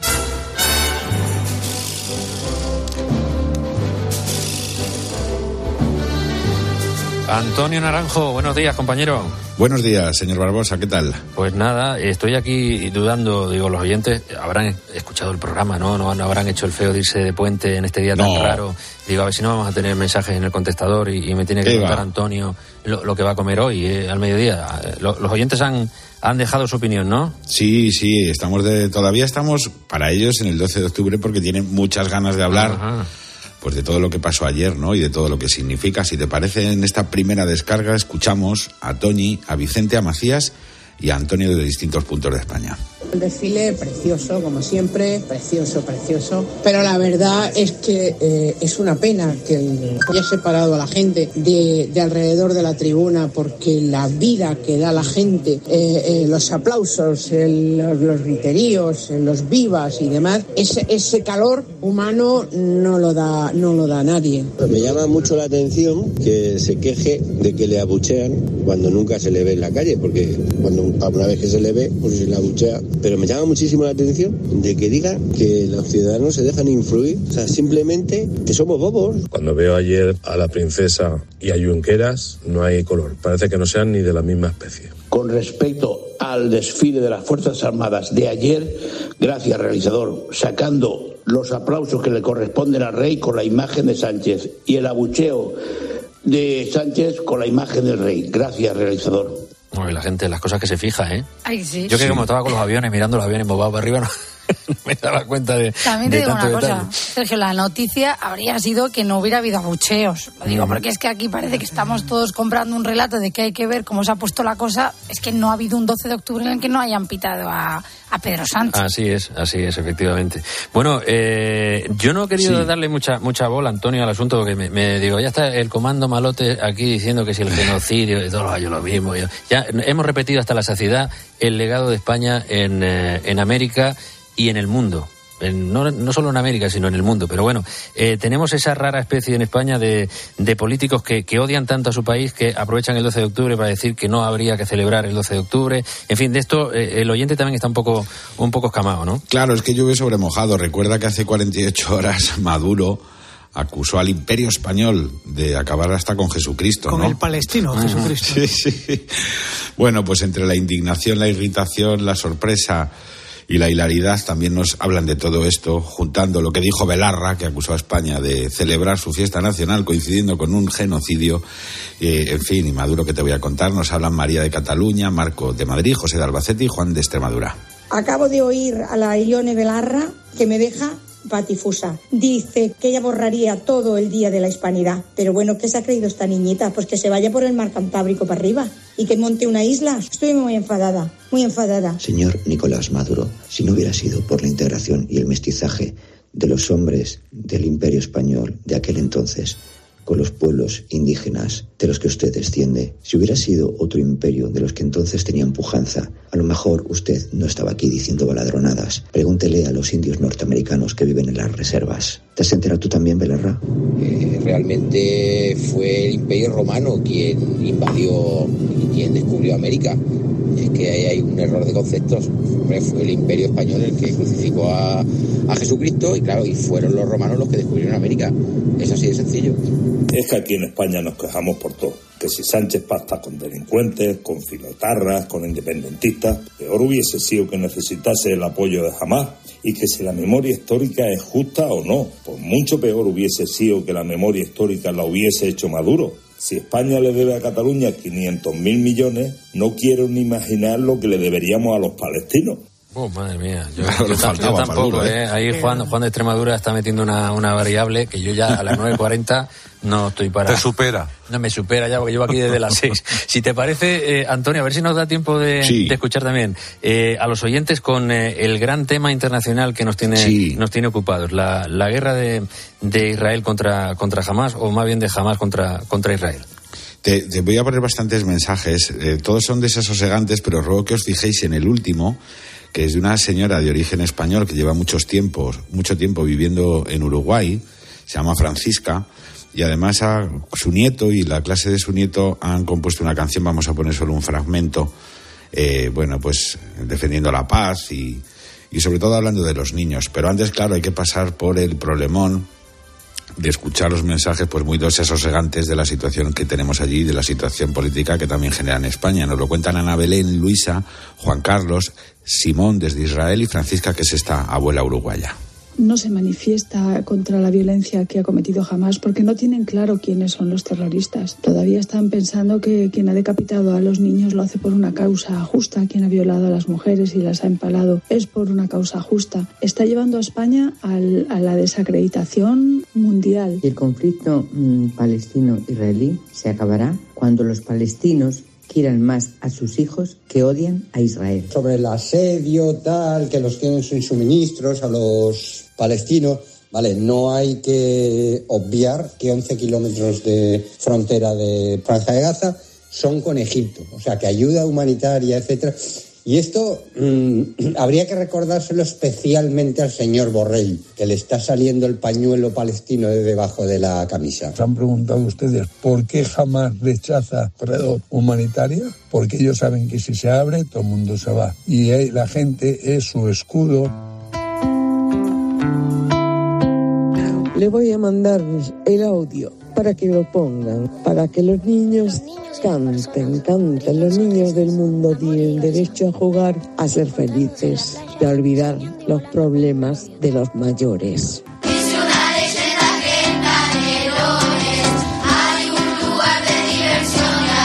Antonio Naranjo, buenos días, compañero. Buenos días, señor Barbosa, ¿qué tal? Pues nada, estoy aquí dudando, digo, los oyentes habrán escuchado el programa, ¿no? No habrán hecho el feo de irse de puente en este día tan raro. Digo, a ver si no vamos a tener mensajes en el contestador y me tiene que contar Antonio lo que va a comer hoy, al mediodía. Los oyentes han dejado su opinión, ¿no? Sí, todavía estamos para ellos en el 12 de octubre porque tienen muchas ganas de hablar. Ajá. Pues de todo lo que pasó ayer, ¿no? Y de todo lo que significa. Si te parece, en esta primera descarga escuchamos a Toñi, a Vicente, a Macías y a Antonio de distintos puntos de España. El desfile precioso, como siempre, precioso. Pero la verdad es que es una pena que haya separado a la gente de alrededor de la tribuna, porque la vida que da la gente, los aplausos, los griteríos, los vivas y demás, ese calor humano no lo da nadie. Me llama mucho la atención que se queje de que le abuchean cuando nunca se le ve en la calle, porque una vez que se le ve, pues se le abuchea. Pero me llama muchísimo la atención de que diga que los ciudadanos se dejan influir, o sea, simplemente que somos bobos. Cuando veo ayer a la princesa y a Junqueras, no hay color, parece que no sean ni de la misma especie. Con respecto al desfile de las Fuerzas Armadas de ayer, gracias, realizador, sacando los aplausos que le corresponden al rey con la imagen de Sánchez y el abucheo de Sánchez con la imagen del rey. Gracias, realizador. Bueno, la gente, las cosas que se fija, ¿eh? Ay, sí. Yo que como estaba con los aviones, mirando los aviones bobados para arriba, no me daba cuenta de También te digo una cosa, detalle. Sergio, la noticia habría sido que no hubiera habido abucheos. Lo digo porque es que aquí parece que estamos todos comprando un relato de que hay que ver cómo se ha puesto la cosa. Es que no ha habido un 12 de octubre en el que no hayan pitado a Pedro Sánchez. Así es, efectivamente. Bueno, yo no he querido darle mucha bola, Antonio, al asunto, porque me digo, ya está el comando malote aquí diciendo que si el genocidio y todos los años lo mismo. Ya hemos repetido hasta la saciedad el legado de España en América y en el mundo. No solo en América, sino en el mundo. Pero bueno, tenemos esa rara especie en España de políticos que odian tanto a su país que aprovechan el 12 de octubre para decir que no habría que celebrar el 12 de octubre. En fin, de esto el oyente también está un poco escamado, ¿no? Claro, es que llueve sobre mojado. Recuerda que hace 48 horas Maduro acusó al Imperio Español de acabar hasta con Jesucristo, con ¿no? el palestino, Jesucristo. Sí. Bueno, pues entre la indignación, la irritación, la sorpresa y la hilaridad también nos hablan de todo esto, juntando lo que dijo Belarra, que acusó a España de celebrar su fiesta nacional coincidiendo con un genocidio. En fin, y Maduro, que te voy a contar, nos hablan María de Cataluña, Marco de Madrid, José de Albacete y Juan de Extremadura. Acabo de oír a la Ione Belarra que me deja patifusa. Dice que ella borraría todo el Día de la Hispanidad. Pero bueno, ¿qué se ha creído esta niñita? Pues que se vaya por el mar Cantábrico para arriba y que monte una isla. Estoy muy enfadada, muy enfadada. Señor Nicolás Maduro, si no hubiera sido por la integración y el mestizaje de los hombres del Imperio Español de aquel entonces con los pueblos indígenas de los que usted desciende, si hubiera sido otro imperio de los que entonces tenían pujanza, a lo mejor usted no estaba aquí diciendo baladronadas. Pregúntele a los indios norteamericanos que viven en las reservas. ¿Te has enterado tú también, Belarra? Realmente fue el Imperio Romano quien invadió y quien descubrió América. Es que ahí hay un error de conceptos. Fue el Imperio Español el que crucificó a Jesucristo y claro, y fueron los romanos los que descubrieron América. Es así de sencillo. Es que aquí en España nos quejamos por todo. Que si Sánchez pacta con delincuentes, con filotarras, con independentistas, peor hubiese sido que necesitase el apoyo de Hamás. Y que si la memoria histórica es justa o no, pues mucho peor hubiese sido que la memoria histórica la hubiese hecho Maduro. Si España le debe a Cataluña 500.000 millones, no quiero ni imaginar lo que le deberíamos a los palestinos. Oh, madre mía, yo tampoco, Maduro, Ahí Juan de Extremadura está metiendo una variable que yo ya a las 9:40 no estoy para... ¿Te supera? No, me supera ya porque llevo aquí desde las 6. Si te parece, Antonio, a ver si nos da tiempo de escuchar también a los oyentes con el gran tema internacional que nos tiene ocupados, la guerra de Israel contra Hamás, o más bien de Hamás contra Israel. Te voy a poner bastantes mensajes, todos son desasosegantes, pero ruego que os fijéis en el último, que es de una señora de origen español que lleva mucho tiempo viviendo en Uruguay, se llama Francisca, y además su nieto y la clase de su nieto han compuesto una canción, vamos a poner solo un fragmento, pues defendiendo la paz y sobre todo hablando de los niños. Pero antes, claro, hay que pasar por el problemón de escuchar los mensajes pues muy desasosegantes de la situación que tenemos allí, de la situación política que también genera en España. Nos lo cuentan Ana Belén, Luisa, Juan Carlos, Simón desde Israel y Francisca, que es esta abuela uruguaya. No se manifiesta contra la violencia que ha cometido Hamás porque no tienen claro quiénes son los terroristas. Todavía están pensando que quien ha decapitado a los niños lo hace por una causa justa, quien ha violado a las mujeres y las ha empalado es por una causa justa. Está llevando a España a la desacreditación mundial. El conflicto palestino-israelí se acabará cuando los palestinos quieran más a sus hijos que odian a Israel. Sobre el asedio, tal, que los tienen sin suministros a los palestinos, vale, no hay que obviar que 11 kilómetros de frontera de Franja de Gaza son con Egipto, o sea, que ayuda humanitaria, etcétera. Y esto habría que recordárselo especialmente al señor Borrell, que le está saliendo el pañuelo palestino de debajo de la camisa. ¿Se han preguntado ustedes por qué jamás rechaza corredor humanitaria? Porque ellos saben que si se abre, todo el mundo se va. Y la gente es su escudo. Le voy a mandar el audio para que lo pongan, para que los niños canten. Los niños del mundo tienen derecho a jugar, a ser felices y a olvidar los problemas de los mayores. Hay un lugar de diversión y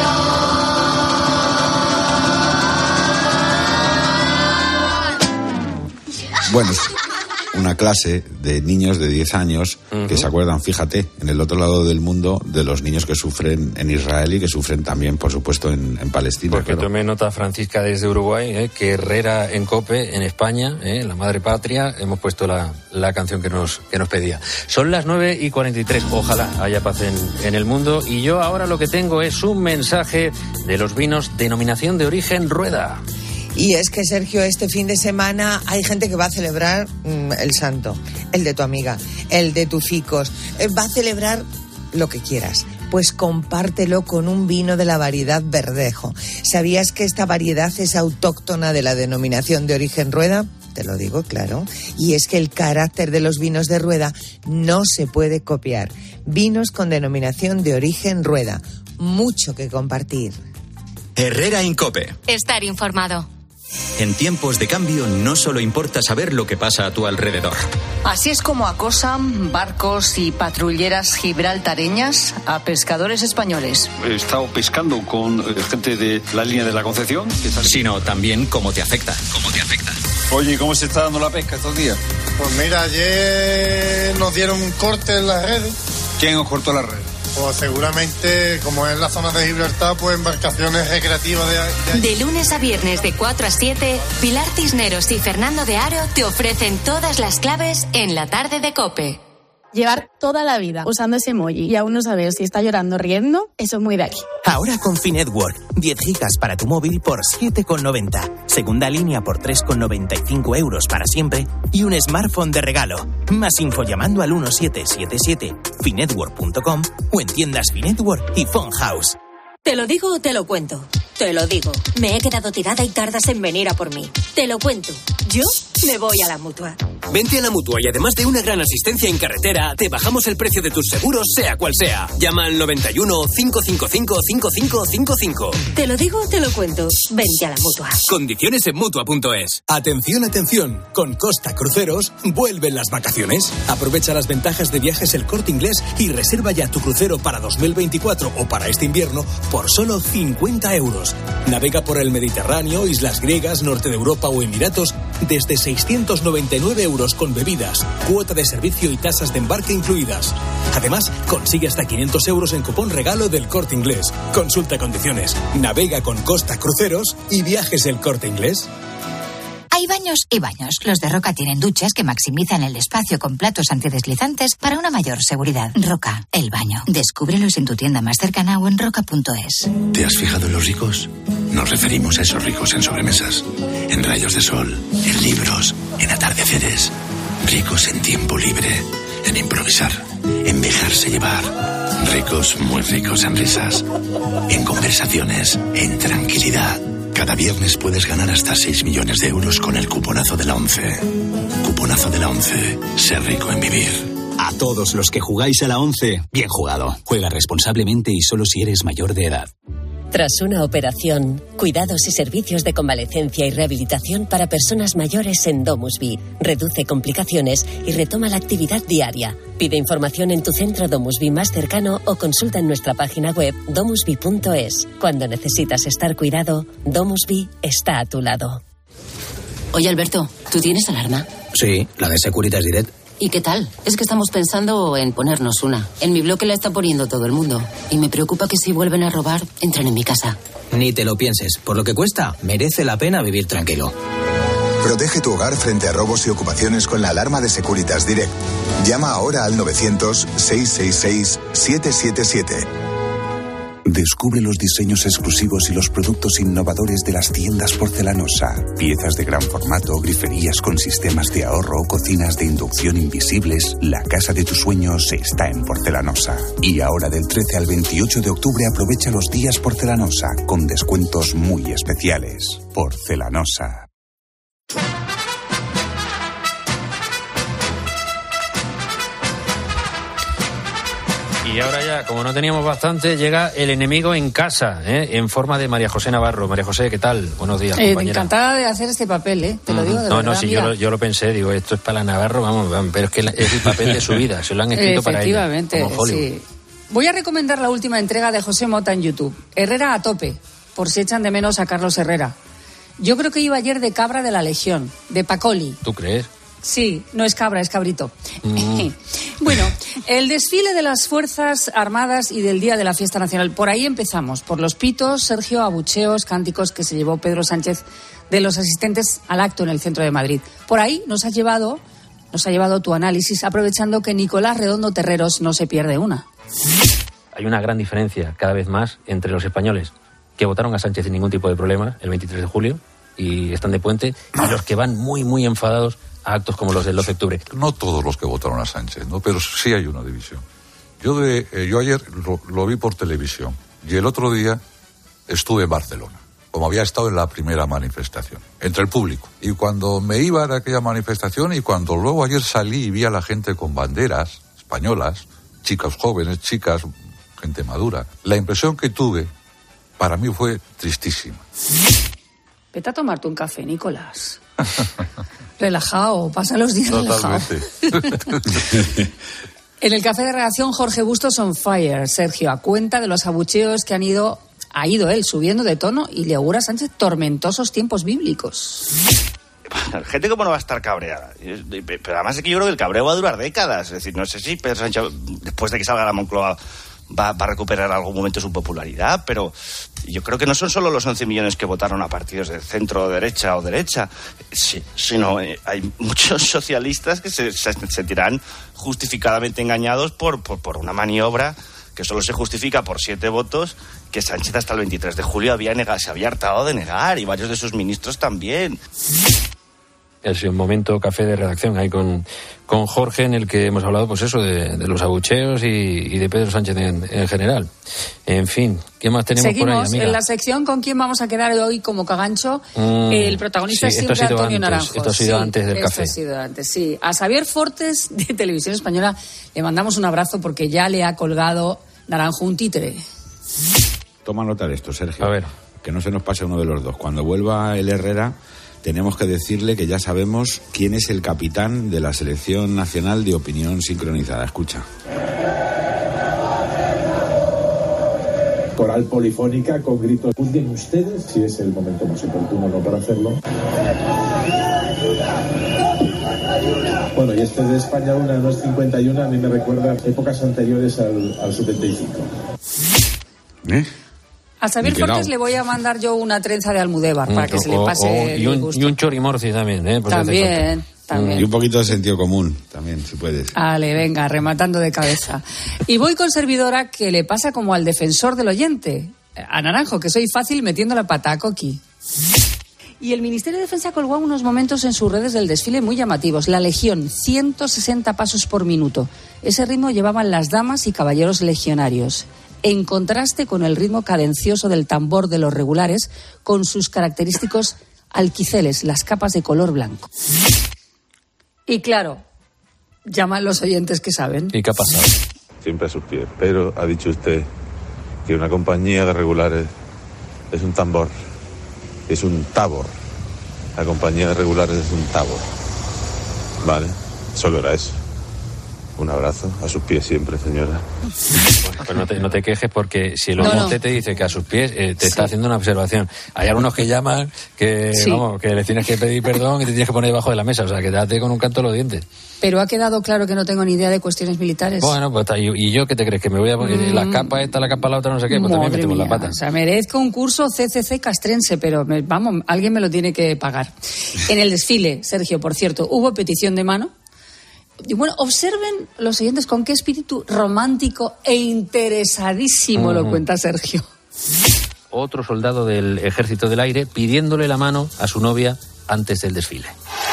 acción. Bueno, una clase de niños de 10 años que se acuerdan, fíjate, en el otro lado del mundo de los niños que sufren en Israel y que sufren también, por supuesto, en Palestina. Porque tome nota, Francisca, desde Uruguay, que Herrera en COPE, en España, la madre patria, hemos puesto la canción que nos pedía. Son las 9:43, ojalá haya paz en el mundo, y yo ahora lo que tengo es un mensaje de los vinos denominación de origen Rueda. Y es que, Sergio, este fin de semana hay gente que va a celebrar el santo, el de tu amiga, el de tus hijos. Va a celebrar lo que quieras. Pues compártelo con un vino de la variedad Verdejo. ¿Sabías que esta variedad es autóctona de la denominación de origen Rueda? Te lo digo, claro. Y es que el carácter de los vinos de Rueda no se puede copiar. Vinos con denominación de origen Rueda. Mucho que compartir. Herrera en COPE. Estar informado. En tiempos de cambio no solo importa saber lo que pasa a tu alrededor. Así es como acosan barcos y patrulleras gibraltareñas a pescadores españoles. He estado pescando con gente de la línea de la Concepción. Sino también cómo te afecta. Oye, ¿cómo se está dando la pesca estos días? Pues mira, ayer nos dieron un corte en las redes. ¿Quién os cortó la red? Pues seguramente, como es la zona de Gibraltar, pues embarcaciones recreativas De lunes a viernes de 4 a 7, Pilar Cisneros y Fernando de Aro te ofrecen todas las claves en la tarde de COPE. Llevar toda la vida usando ese emoji y aún no saber si está llorando o riendo, eso es muy de aquí. Ahora con Finetwork, 10 gigas para tu móvil por 7,90. Segunda línea por 3,95 euros para siempre y un smartphone de regalo. Más info llamando al 1777, finetwork.com o en tiendas Finetwork y Phone House. ¿Te lo digo o te lo cuento? Te lo digo. Me he quedado tirada y tardas en venir a por mí. Te lo cuento. Yo me voy a la Mutua. Vente a la Mutua y además de una gran asistencia en carretera, te bajamos el precio de tus seguros, sea cual sea. Llama al 91 555 5555. Te lo digo o te lo cuento. Vente a la Mutua. Condiciones en Mutua.es. Atención, atención. Con Costa Cruceros vuelven las vacaciones. Aprovecha las ventajas de Viajes El Corte Inglés y reserva ya tu crucero para 2024 o para este invierno por solo 50 euros. Navega por el Mediterráneo, islas griegas, norte de Europa o Emiratos desde 699 euros con bebidas, cuota de servicio y tasas de embarque incluidas. Además, consigue hasta 500 euros en cupón regalo del Corte Inglés. Consulta condiciones. Navega con Costa Cruceros y Viajes El Corte Inglés. Hay baños y baños. Los de Roca tienen duchas que maximizan el espacio con platos antideslizantes para una mayor seguridad. Roca, el baño. Descúbrelos en tu tienda más cercana o en roca.es. ¿Te has fijado en los ricos? Nos referimos a esos ricos en sobremesas, en rayos de sol, en libros, en atardeceres. Ricos en tiempo libre, en improvisar, en dejarse llevar. Ricos, muy ricos en risas, en conversaciones, en tranquilidad. Cada viernes puedes ganar hasta 6 millones de euros con el cuponazo de la ONCE. Cuponazo de la ONCE. Ser rico en vivir. A todos los que jugáis a la ONCE, bien jugado. Juega responsablemente y solo si eres mayor de edad. Tras una operación, cuidados y servicios de convalecencia y rehabilitación para personas mayores en DomusVi. Reduce complicaciones y retoma la actividad diaria. Pide información en tu centro DomusVi más cercano o consulta en nuestra página web domusvi.es. Cuando necesitas estar cuidado, DomusVi está a tu lado. Oye, Alberto, ¿tú tienes alarma? Sí, la de Securitas Direct. ¿Y qué tal? Es que estamos pensando en ponernos una. En mi bloque la está poniendo todo el mundo. Y me preocupa que si vuelven a robar, entren en mi casa. Ni te lo pienses. Por lo que cuesta, merece la pena vivir tranquilo. Protege tu hogar frente a robos y ocupaciones con la alarma de Securitas Direct. Llama ahora al 900-666-777. Descubre los diseños exclusivos y los productos innovadores de las tiendas Porcelanosa. Piezas de gran formato, griferías con sistemas de ahorro, cocinas de inducción invisibles. La casa de tus sueños está en Porcelanosa. Y ahora del 13 al 28 de octubre aprovecha los días Porcelanosa con descuentos muy especiales. Porcelanosa. Y ahora ya, como no teníamos bastante, llega el enemigo en casa, en forma de María José Navarro. María José, ¿qué tal? Buenos días, compañera. Encantada de hacer este papel, te lo digo de verdad. No, sí, yo lo pensé, digo, esto es para la Navarro, vamos, pero es que es el papel de su vida, se lo han escrito para ella. Efectivamente, sí. Voy a recomendar la última entrega de José Mota en YouTube. Herrera a tope, por si echan de menos a Carlos Herrera. Yo creo que iba ayer de cabra de la Legión, de Pacoli. ¿Tú crees? Sí, no es cabra, es cabrito. Bueno, el desfile de las Fuerzas Armadas y del Día de la Fiesta Nacional. Por ahí empezamos, por los pitos, Sergio, abucheos, cánticos que se llevó Pedro Sánchez de los asistentes al acto en el centro de Madrid. Por ahí nos ha llevado tu análisis, aprovechando que Nicolás Redondo Terreros no se pierde una. Hay una gran diferencia cada vez más entre los españoles que votaron a Sánchez sin ningún tipo de problema el 23 de julio y están de puente, y los que van muy, muy enfadados a actos como los del 12 de octubre. No todos los que votaron a Sánchez, ¿no? Pero sí hay una división. Yo ayer lo vi por televisión y el otro día estuve en Barcelona, como había estado en la primera manifestación, entre el público. Y cuando me iba a aquella manifestación y cuando luego ayer salí y vi a la gente con banderas españolas, chicas jóvenes, chicas, gente madura, la impresión que tuve para mí fue tristísima. Vete a tomarte un café, Nicolás. Relajado, pasa los días relajado. En el café de redacción, Jorge Bustos on fire, Sergio, a cuenta de los abucheos que ha ido él subiendo de tono y le augura a Sánchez tormentosos tiempos bíblicos. Gente como no va a estar cabreada. Pero además es que yo creo que el cabreo va a durar décadas. Es decir, no sé si Pedro Sánchez, después de que salga la Moncloa, va a recuperar en algún momento su popularidad, pero yo creo que no son solo los 11 millones que votaron a partidos de centro, derecha o derecha, sino hay muchos socialistas que se sentirán justificadamente engañados por una maniobra que solo se justifica por 7 votos que Sánchez hasta el 23 de julio se había hartado de negar, y varios de sus ministros también. Ha sido un momento café de redacción ahí con Jorge, en el que hemos hablado, pues eso, de los abucheos y de Pedro Sánchez en general. En fin, ¿qué más tenemos por ahí, amiga? Seguimos en la sección con quién vamos a quedar hoy como cagancho. El protagonista es siempre Antonio Naranjo. Esto ha sido antes del café. Esto ha sido antes, sí. A Xavier Fortes, de Televisión Española, le mandamos un abrazo porque ya le ha colgado Naranjo un títere. Toma nota de esto, Sergio. A ver. Que no se nos pase uno de los dos. Cuando vuelva el Herrera, tenemos que decirle que ya sabemos quién es el capitán de la Selección Nacional de Opinión Sincronizada. Escucha. Coral polifónica con gritos. Juzguen ustedes si es el momento más oportuno o no para hacerlo. Bueno, y este de España una no es 51, a mí me recuerda épocas anteriores al 75. A Xavier Fortes le voy a mandar yo una trenza de Almudévar para que se le pase y un chorimorci también, También. Y un poquito de sentido común también, si puedes. Vale, venga, rematando de cabeza. Y voy con servidora, que le pasa como al defensor del oyente, a Naranjo, que soy fácil metiendo la pata a Coqui. Y el Ministerio de Defensa colgó unos momentos en sus redes del desfile muy llamativos. La Legión, 160 pasos por minuto. Ese ritmo llevaban las damas y caballeros legionarios, en contraste con el ritmo cadencioso del tambor de los regulares, con sus característicos alquiceles, las capas de color blanco. Y claro, llaman los oyentes que saben. ¿Y qué ha pasado? Siempre a sus pies, pero ha dicho usted que una compañía de regulares es un tambor, es un tabor. La compañía de regulares es un tabor. Vale, solo era eso. Un abrazo, a sus pies siempre, señora. Pues no te quejes, porque si el oyente te dice que a sus pies, te está haciendo una observación. Hay algunos que llaman que le tienes que pedir perdón y te tienes que poner debajo de la mesa, o sea, que date con un canto los dientes. Pero ha quedado claro que no tengo ni idea de cuestiones militares. Bueno, pues ¿y yo qué te crees? ¿Que me voy a poner la capa esta, la capa la otra, no sé qué? Pues también metemos la pata. O sea, merezco un curso CCC castrense, pero alguien me lo tiene que pagar. En el desfile, Sergio, por cierto, hubo petición de mano. Y bueno, observen los oyentes con qué espíritu romántico e interesadísimo lo cuenta Sergio. Otro soldado del Ejército del Aire pidiéndole la mano a su novia antes del desfile.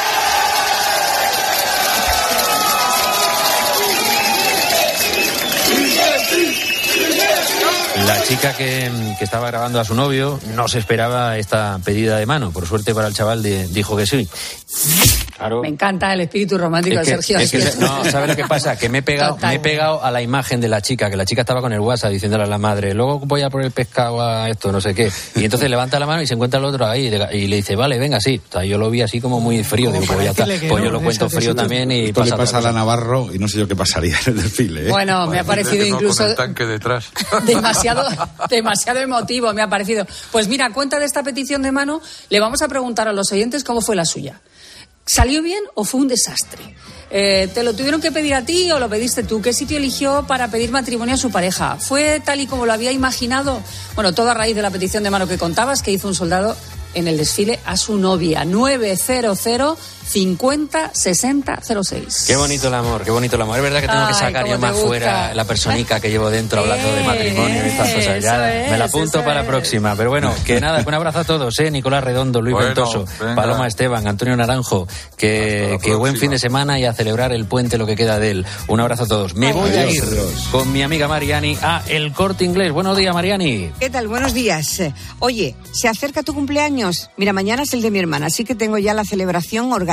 La chica que estaba grabando a su novio no se esperaba esta pedida de mano. Por suerte para el chaval dijo que sí. Claro. Me encanta el espíritu romántico de Sergio. No, ¿sabes lo que pasa? Que me he pegado a la imagen de la chica, que la chica estaba con el WhatsApp diciéndole a la madre, luego voy a por el pescado a esto, no sé qué. Y entonces levanta la mano y se encuentra el otro ahí y le dice, vale, venga, sí. O sea, yo lo vi así como muy frío. Digo, pues ya está. Pues yo lo cuento frío también y esto le pasa a la Navarro y no sé yo qué pasaría en el desfile. Bueno, me ha parecido incluso... Con el tanque detrás. Demasiado emotivo me ha parecido. Pues mira, a cuenta de esta petición de mano, le vamos a preguntar a los oyentes cómo fue la suya. ¿Salió bien o fue un desastre? ¿Te lo tuvieron que pedir a ti o lo pediste tú? ¿Qué sitio eligió para pedir matrimonio a su pareja? ¿Fue tal y como lo había imaginado? Bueno, todo a raíz de la petición de mano que contabas, que hizo un soldado en el desfile a su novia. 900 50 60 06. Qué bonito el amor, qué bonito el amor. Es verdad que tengo que sacar yo más fuera la personica que llevo dentro hablando de matrimonio y estas cosas. Ya me la apunto para la próxima. Pero bueno, que nada, un abrazo a todos, Nicolás Redondo, Luis Ventoso, Paloma Esteban, Antonio Naranjo, que buen fin de semana y a celebrar el puente, lo que queda de él. Un abrazo a todos. Me voy a ir con mi amiga Mariani a El Corte Inglés. Buenos días, Mariani. ¿Qué tal? Buenos días. Oye, ¿se acerca tu cumpleaños? Mira, mañana es el de mi hermana, así que tengo ya la celebración organizada.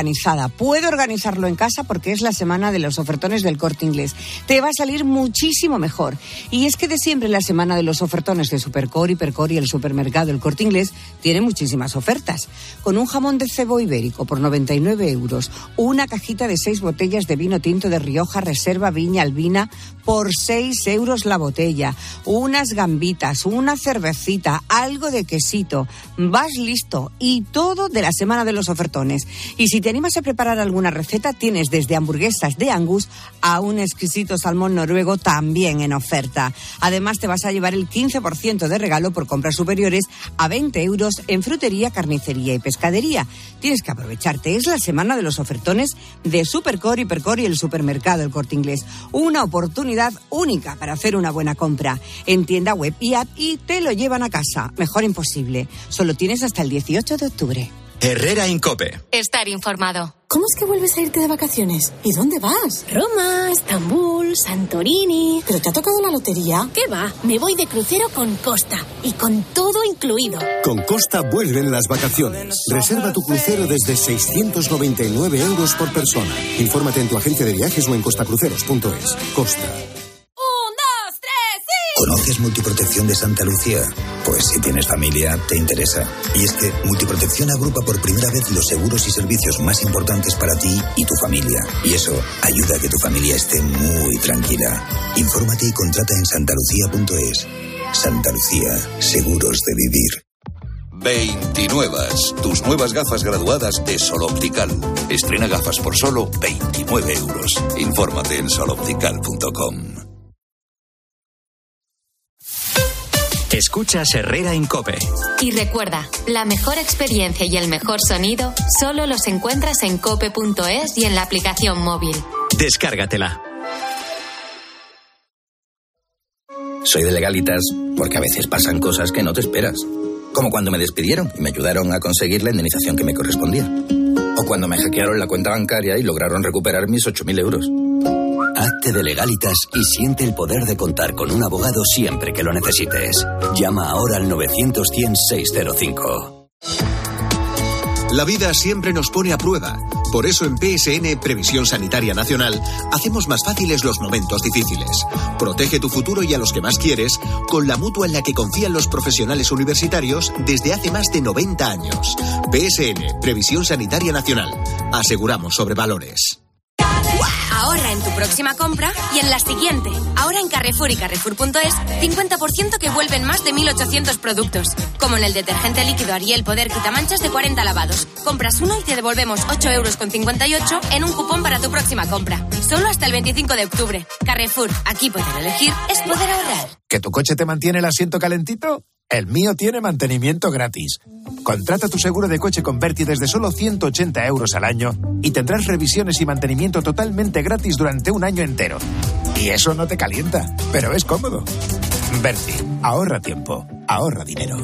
organizada. Puedo organizarlo en casa porque es la semana de los ofertones del Corte Inglés. Te va a salir muchísimo mejor. Y es que de siempre la semana de los ofertones de Supercore, Hipercore y el supermercado El Corte Inglés tiene muchísimas ofertas. Con un jamón de cebo ibérico por 99 euros, una cajita de 6 botellas de vino tinto de Rioja Reserva Viña Albina por 6 euros la botella, unas gambitas, una cervecita, algo de quesito. Vas listo, y todo de la semana de los ofertones. Y si te animas a preparar alguna receta, tienes desde hamburguesas de Angus a un exquisito salmón noruego también en oferta. Además, te vas a llevar el 15% de regalo por compras superiores a 20 euros en frutería, carnicería y pescadería. Tienes que aprovecharte. Es la semana de los ofertones de Supercore, Hipercore y el supermercado El Corte Inglés. Una oportunidad única para hacer una buena compra. En tienda web y app, y te lo llevan a casa. Mejor imposible. Solo tienes hasta el 18 de octubre. Herrera Incope. Estar informado. ¿Cómo es que vuelves a irte de vacaciones? ¿Y dónde vas? Roma, Estambul, Santorini. ¿Pero te ha tocado la lotería? ¿Qué va? Me voy de crucero con Costa. Y con todo incluido. Con Costa vuelven las vacaciones. Reserva tu crucero desde 699 euros por persona. Infórmate en tu agencia de viajes o en costacruceros.es. Costa. ¿Conoces Multiprotección de Santa Lucía? Pues si tienes familia, te interesa. Y es que Multiprotección agrupa por primera vez los seguros y servicios más importantes para ti y tu familia. Y eso ayuda a que tu familia esté muy tranquila. Infórmate y contrata en santalucía.es. Santa Lucía, seguros de vivir. 29. Tus nuevas gafas graduadas de Sol Optical. Estrena gafas por solo 29 euros. Infórmate en soloptical.com. Escuchas Herrera Incope. Y recuerda, la mejor experiencia y el mejor sonido solo los encuentras en cope.es y en la aplicación móvil. Descárgatela. Soy de Legalitas porque a veces pasan cosas que no te esperas. Como cuando me despidieron y me ayudaron a conseguir la indemnización que me correspondía. O cuando me hackearon la cuenta bancaria y lograron recuperar mis 8.000 euros. Hazte de Legalitas y siente el poder de contar con un abogado siempre que lo necesites. Llama ahora al 900-100-605. La vida siempre nos pone a prueba. Por eso en PSN, Previsión Sanitaria Nacional, hacemos más fáciles los momentos difíciles. Protege tu futuro y a los que más quieres con la mutua en la que confían los profesionales universitarios desde hace más de 90 años. PSN, Previsión Sanitaria Nacional. Aseguramos sobre valores. Ahorra en tu próxima compra y en la siguiente. Ahora en Carrefour y Carrefour.es, 50% que vuelven más de 1.800 productos. Como en el detergente líquido Ariel Poder Quitamanchas de 40 lavados. Compras uno y te devolvemos 8,58 euros en un cupón para tu próxima compra. Solo hasta el 25 de octubre. Carrefour, aquí poder elegir es poder ahorrar. ¿Que tu coche te mantiene el asiento calentito? El mío tiene mantenimiento gratis. Contrata tu seguro de coche con Berti desde solo 180 euros al año y tendrás revisiones y mantenimiento totalmente gratis durante un año entero. Y eso no te calienta, pero es cómodo. Berti, ahorra tiempo, ahorra dinero.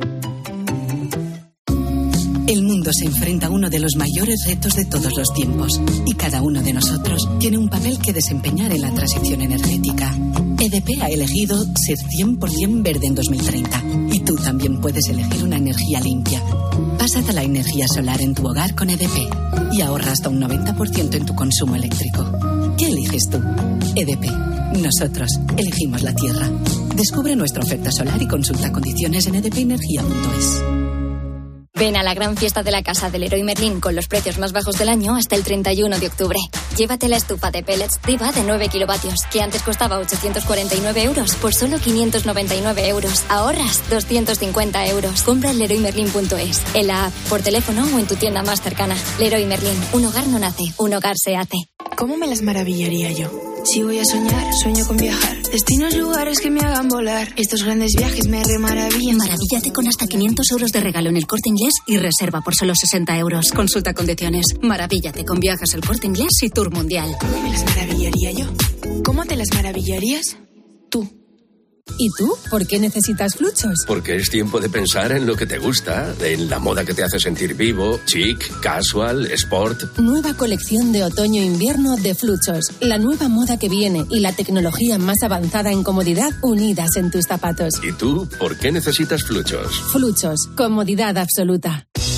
El mundo se enfrenta a uno de los mayores retos de todos los tiempos y cada uno de nosotros tiene un papel que desempeñar en la transición energética. EDP ha elegido ser 100% verde en 2030 y tú también puedes elegir una energía limpia. Pásate a la energía solar en tu hogar con EDP y ahorra hasta un 90% en tu consumo eléctrico. ¿Qué eliges tú? EDP. Nosotros elegimos la Tierra. Descubre nuestra oferta solar y consulta condiciones en edpenergia.es. Ven a la gran fiesta de la casa del Leroy Merlin con los precios más bajos del año hasta el 31 de octubre. Llévate la estufa de pellets Diva de 9 kilovatios, que antes costaba 849 euros por solo 599 euros. Ahorras 250 euros. Compra en leroymerlin.es, en la app, por teléfono o en tu tienda más cercana. Leroy Merlin, un hogar no nace, un hogar se hace. ¿Cómo me las maravillaría yo? Si voy a soñar, sueño con viajar. Destinos, lugares que me hagan volar. Estos grandes viajes me remaravillan. Maravíllate con hasta 500 euros de regalo en el Corte Inglés y reserva por solo 60 euros. Consulta condiciones. Maravíllate con viajes El Corte Inglés y Tour Mundial. ¿Cómo me las maravillaría yo? ¿Cómo te las maravillarías? Tú. ¿Y tú? ¿Por qué necesitas Fluchos? Porque es tiempo de pensar en lo que te gusta, en la moda que te hace sentir vivo, chic, casual, sport. Nueva colección de otoño-invierno de Fluchos. La nueva moda que viene y la tecnología más avanzada en comodidad unidas en tus zapatos. ¿Y tú? ¿Por qué necesitas Fluchos? Fluchos. Comodidad absoluta.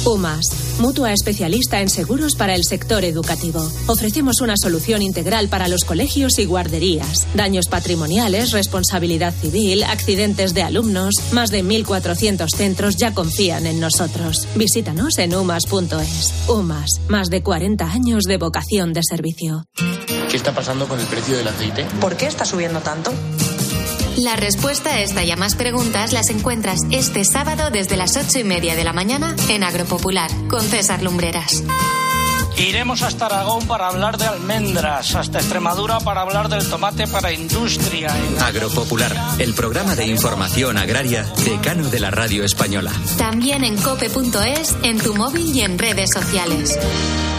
UMAS, mutua especialista en seguros para el sector educativo. Ofrecemos una solución integral para los colegios y guarderías. Daños patrimoniales, responsabilidad civil, accidentes de alumnos. Más de 1.400 centros ya confían en nosotros. Visítanos en umas.es. UMAS, más de 40 años de vocación de servicio. ¿Qué está pasando con el precio del aceite? ¿Por qué está subiendo tanto? La respuesta a esta y a más preguntas las encuentras este sábado desde las 8:30 de la mañana en Agropopular, con César Lumbreras. Iremos hasta Aragón para hablar de almendras, hasta Extremadura para hablar del tomate para industria. Agropopular, el programa de información agraria decano de la radio española. También en cope.es, en tu móvil y en redes sociales.